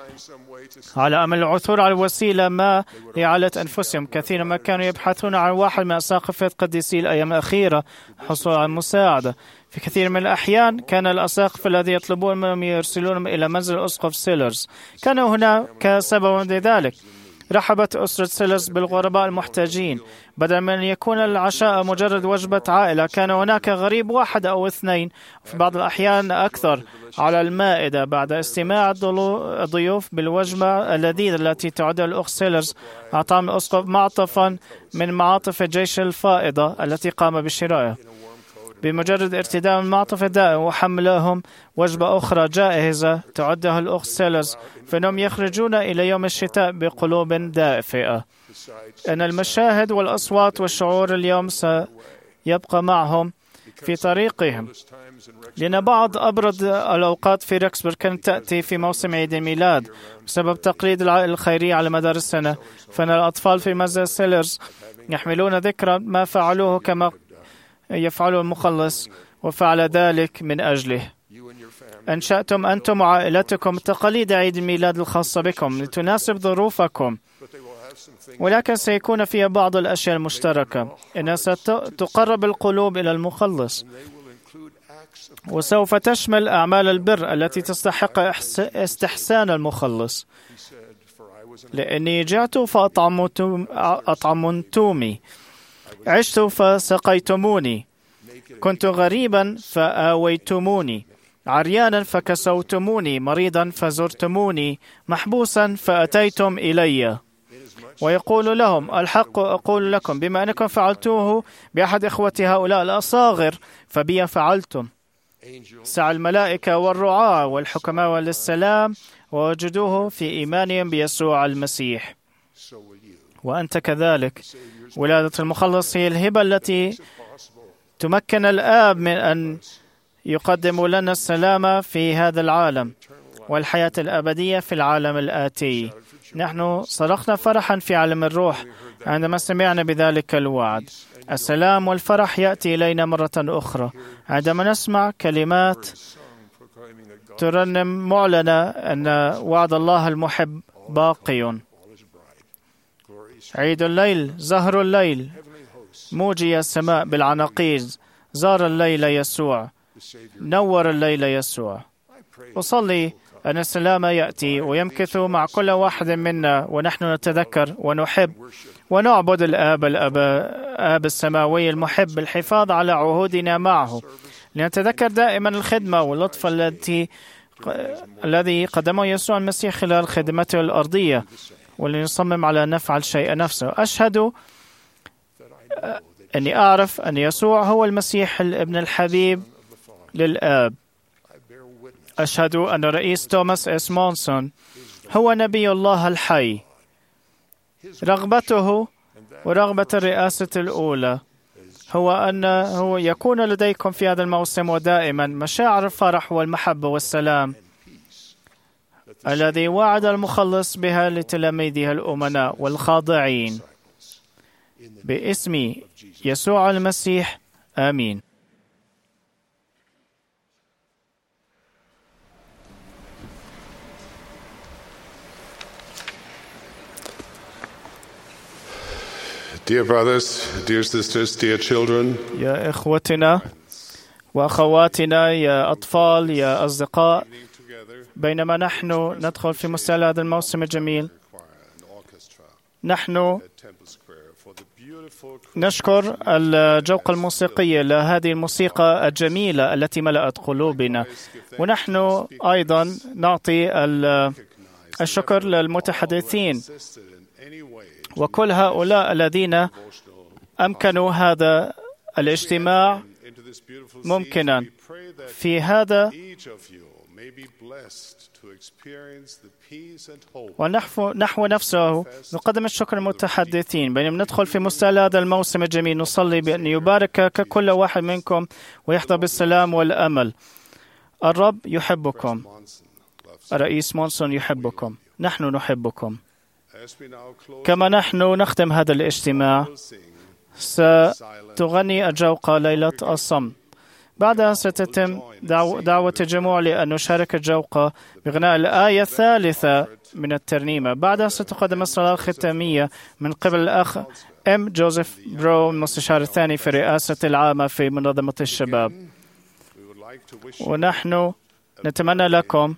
على أمل العثور على وسيلة ما لإعالة أنفسهم. كثيرا ما كانوا يبحثون عن واحد من أساقفة قديسي الأيام الأخيرة الحصول على مساعدة. في كثير من الأحيان كان الأساقفة الذين يطلبون منهم يرسلونهم إلى منزل أسقف سيلرز. كان هناك سبب لذلك. رحبت أسرة سيلرز بالغرباء المحتاجين. بدل من أن يكون العشاء مجرد وجبة عائلة، كان هناك غريب واحد أو اثنين، في بعض الأحيان أكثر، على المائدة بعد استماع الضيوف بالوجبة اللذيذة التي تعدها الأخت سيلرز. أعطاهم الأسقف معطفا من معاطف الجيش الفائضة التي قام بشرائها. بمجرد ارتداء المعطف الدائم وحملهم وجبة أخرى جاهزة تعدها الأخت سيلرز، فإنهم يخرجون إلى يوم الشتاء بقلوب دافئة. أن المشاهد والأصوات والشعور اليوم سيبقى معهم في طريقهم، لأن بعض أبرد الأوقات في ريكسبرغ كانت تأتي في موسم عيد الميلاد بسبب تقليد العائلة الخيرية على مدار السنة. فإن الأطفال في منزل سيلرز يحملون ذكرى ما فعلوه كما يفعل المخلص وفعل ذلك من أجله. أنشأتم أنتم وعائلتكم تقاليد عيد الميلاد الخاصة بكم لتناسب ظروفكم، ولكن سيكون فيها بعض الأشياء المشتركة. إنها ستقرب القلوب إلى المخلص، وسوف تشمل أعمال البر التي تستحق استحسان المخلص. لأني جعت فأطعمتموني، عشت فسقيتموني، كنت غريبا فآويتموني، عريانا فكسوتموني، مريضا فزرتموني، محبوسا فأتيتم إلي. ويقول لهم: الحق أقول لكم، بما أنكم فعلتوه بأحد إخوتي هؤلاء الأصاغر فبي فعلتم. سعى الملائكة والرعاة والحكماء للسلام ووجدوه في إيمانهم بيسوع المسيح. وأنت كذلك. ولادة المخلص هي الهبة التي تمكن الآب من أن يقدم لنا السلام في هذا العالم والحياة الأبدية في العالم الآتي. نحن صرخنا فرحا في عالم الروح عندما سمعنا بذلك الوعد. السلام والفرح يأتي إلينا مرة أخرى عندما نسمع كلمات ترنم معلنة أن وعد الله المحب باقي. عيد الليل، زهر الليل، موجي السماء بالعناقيد، زار الليل يسوع، نور الليل يسوع. أصلي أن السلام يأتي ويمكث مع كل واحد منا ونحن نتذكر ونحب ونعبد الآب السماوي المحب بالحفاظ على عهودنا معه، لنتذكر دائما الخدمة واللطف الذي قدمه يسوع المسيح خلال خدمته الأرضية، ولنصمم على أن نفعل شيء نفسه. أشهد أني أعرف أن يسوع هو المسيح الابن الحبيب للآب. أشهد أن رئيس توماس إس مونسون هو نبي الله الحي. رغبته ورغبة الرئاسة الأولى هو أنه يكون لديكم في هذا الموسم ودائما مشاعر الفرح والمحبة والسلام الذي وعد المخلص بها لتلاميذه الأمناء والخاضعين. باسم يسوع المسيح، آمين. Dear brothers, dear sisters, dear children, يا إخوتنا وأخواتنا، يا أطفال، يا أصدقاء، بينما نحن ندخل في مستهل هذا الموسم الجميل، نحن نشكر الجوقة الموسيقية لهذه الموسيقى الجميلة التي ملأت قلوبنا. ونحن أيضا نعطي الشكر للمتحدثين وكل هؤلاء الذين أمكنوا هذا الاجتماع ممكنا. في هذا ونحو نفسه نقدم الشكر المتحدثين. بينما ندخل في مستهل هذا الموسم الجميل نصلي بأن يبارك كل واحد منكم ويحظى بالسلام والأمل. الرب يحبكم. الرئيس مونسون يحبكم. نحن نحبكم. كما نحن نختم هذا الاجتماع ستغني الجوقة ليلة الصمت. بعدها ستتم دعوة الجموع لأن نشارك الجوقة بغناء الآية الثالثة من الترنيمة. بعدها ستقدم الصلاة الختامية من قبل الأخ إم جوزيف برو المستشار الثاني في الرئاسة العامة في منظمة الشباب. ونحن نتمنى لكم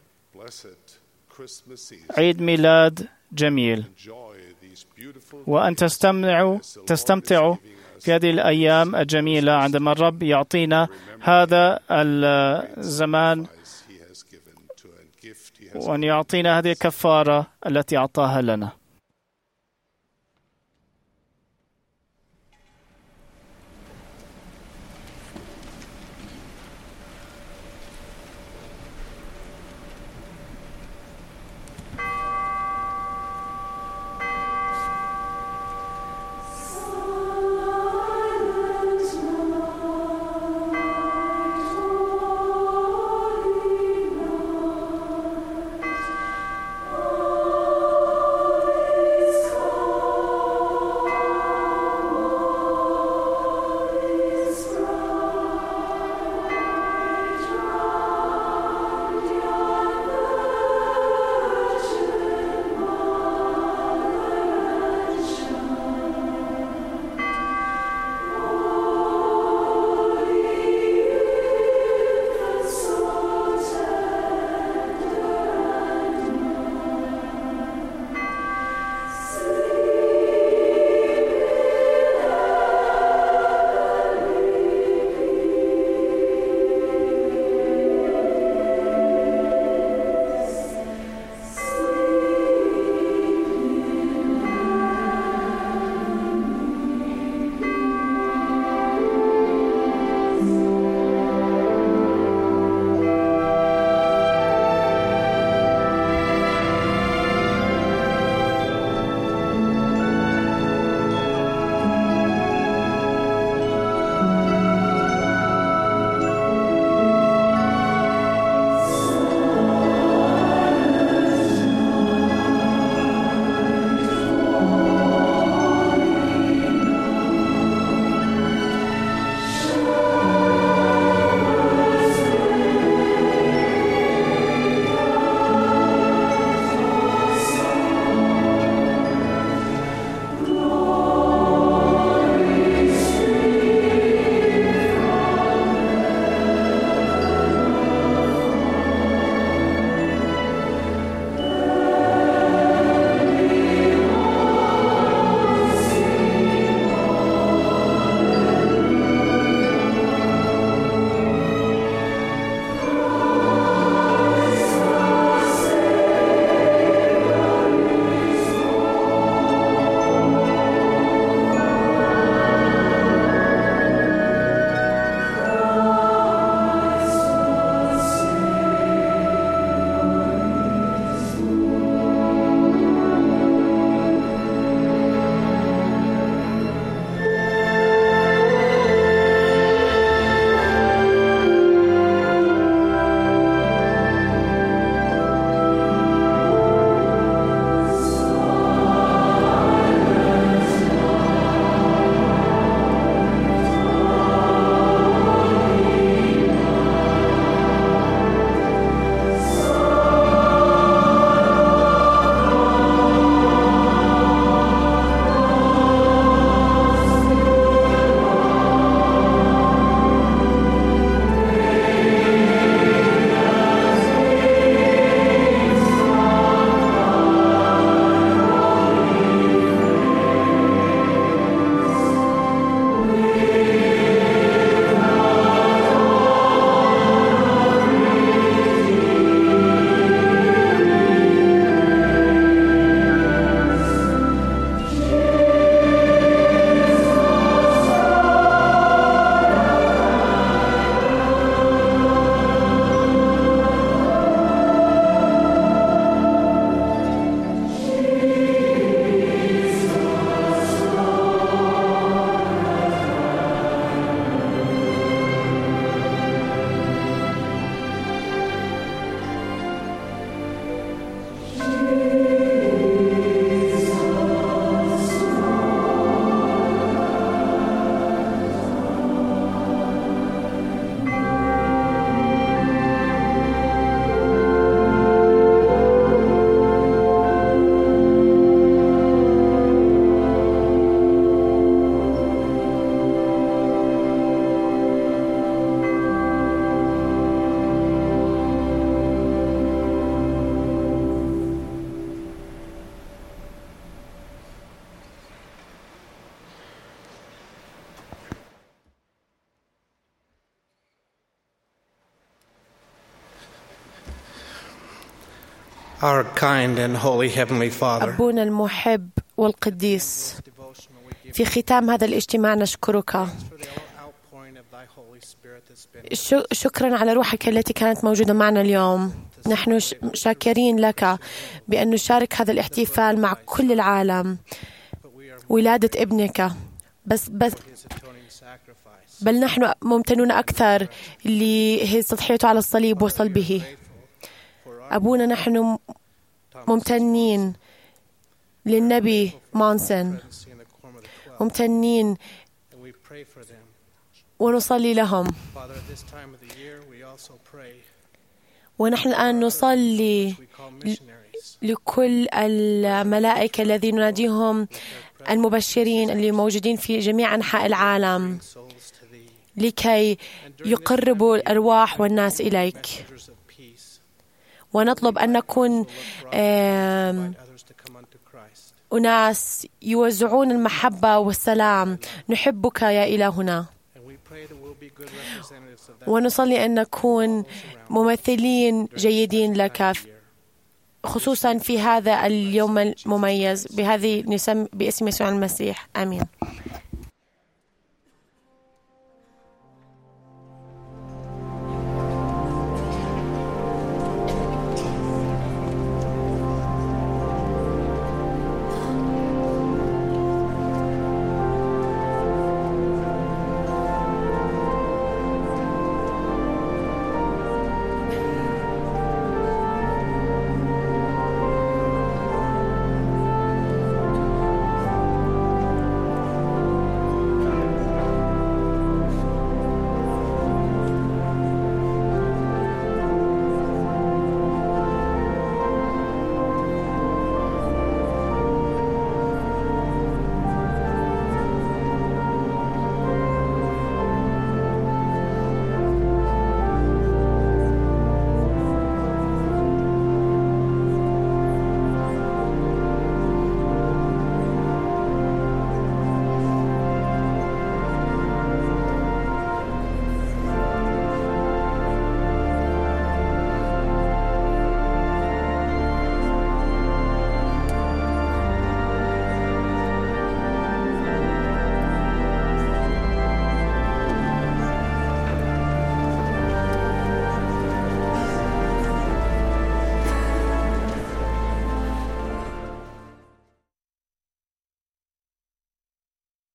عيد ميلاد جميل وأن تستمتعوا في هذه الأيام الجميلة عندما الرب يعطينا هذا الزمان وأن يعطينا هذه الكفارة التي أعطاها لنا. Our kind and holy Heavenly Father, أبونا المحب والقديس، في ختام هذا الاجتماع نشكرك شكرا على روحك التي كانت موجودة معنا اليوم. نحن شاكرين لك بأن نشارك هذا الاحتفال مع كل العالم، ولادة ابنك، بل نحن ممتنون أكثر لتضحيته على الصليب وصلبه. أبونا نحن ممتنين للنبي مانسون، ممتنين ونصلي لهم. ونحن الآن نصلي لكل الملائكة الذين نناديهم المبشرين اللي موجودين في جميع أنحاء العالم لكي يقربوا الأرواح والناس إليك. ونطلب أن نكون أناس يوزعون المحبة والسلام. نحبك يا إلهنا، ونصلي أن نكون ممثلين جيدين لك، خصوصا في هذا اليوم المميز. بهذه نسمي باسم يسوع المسيح، آمين.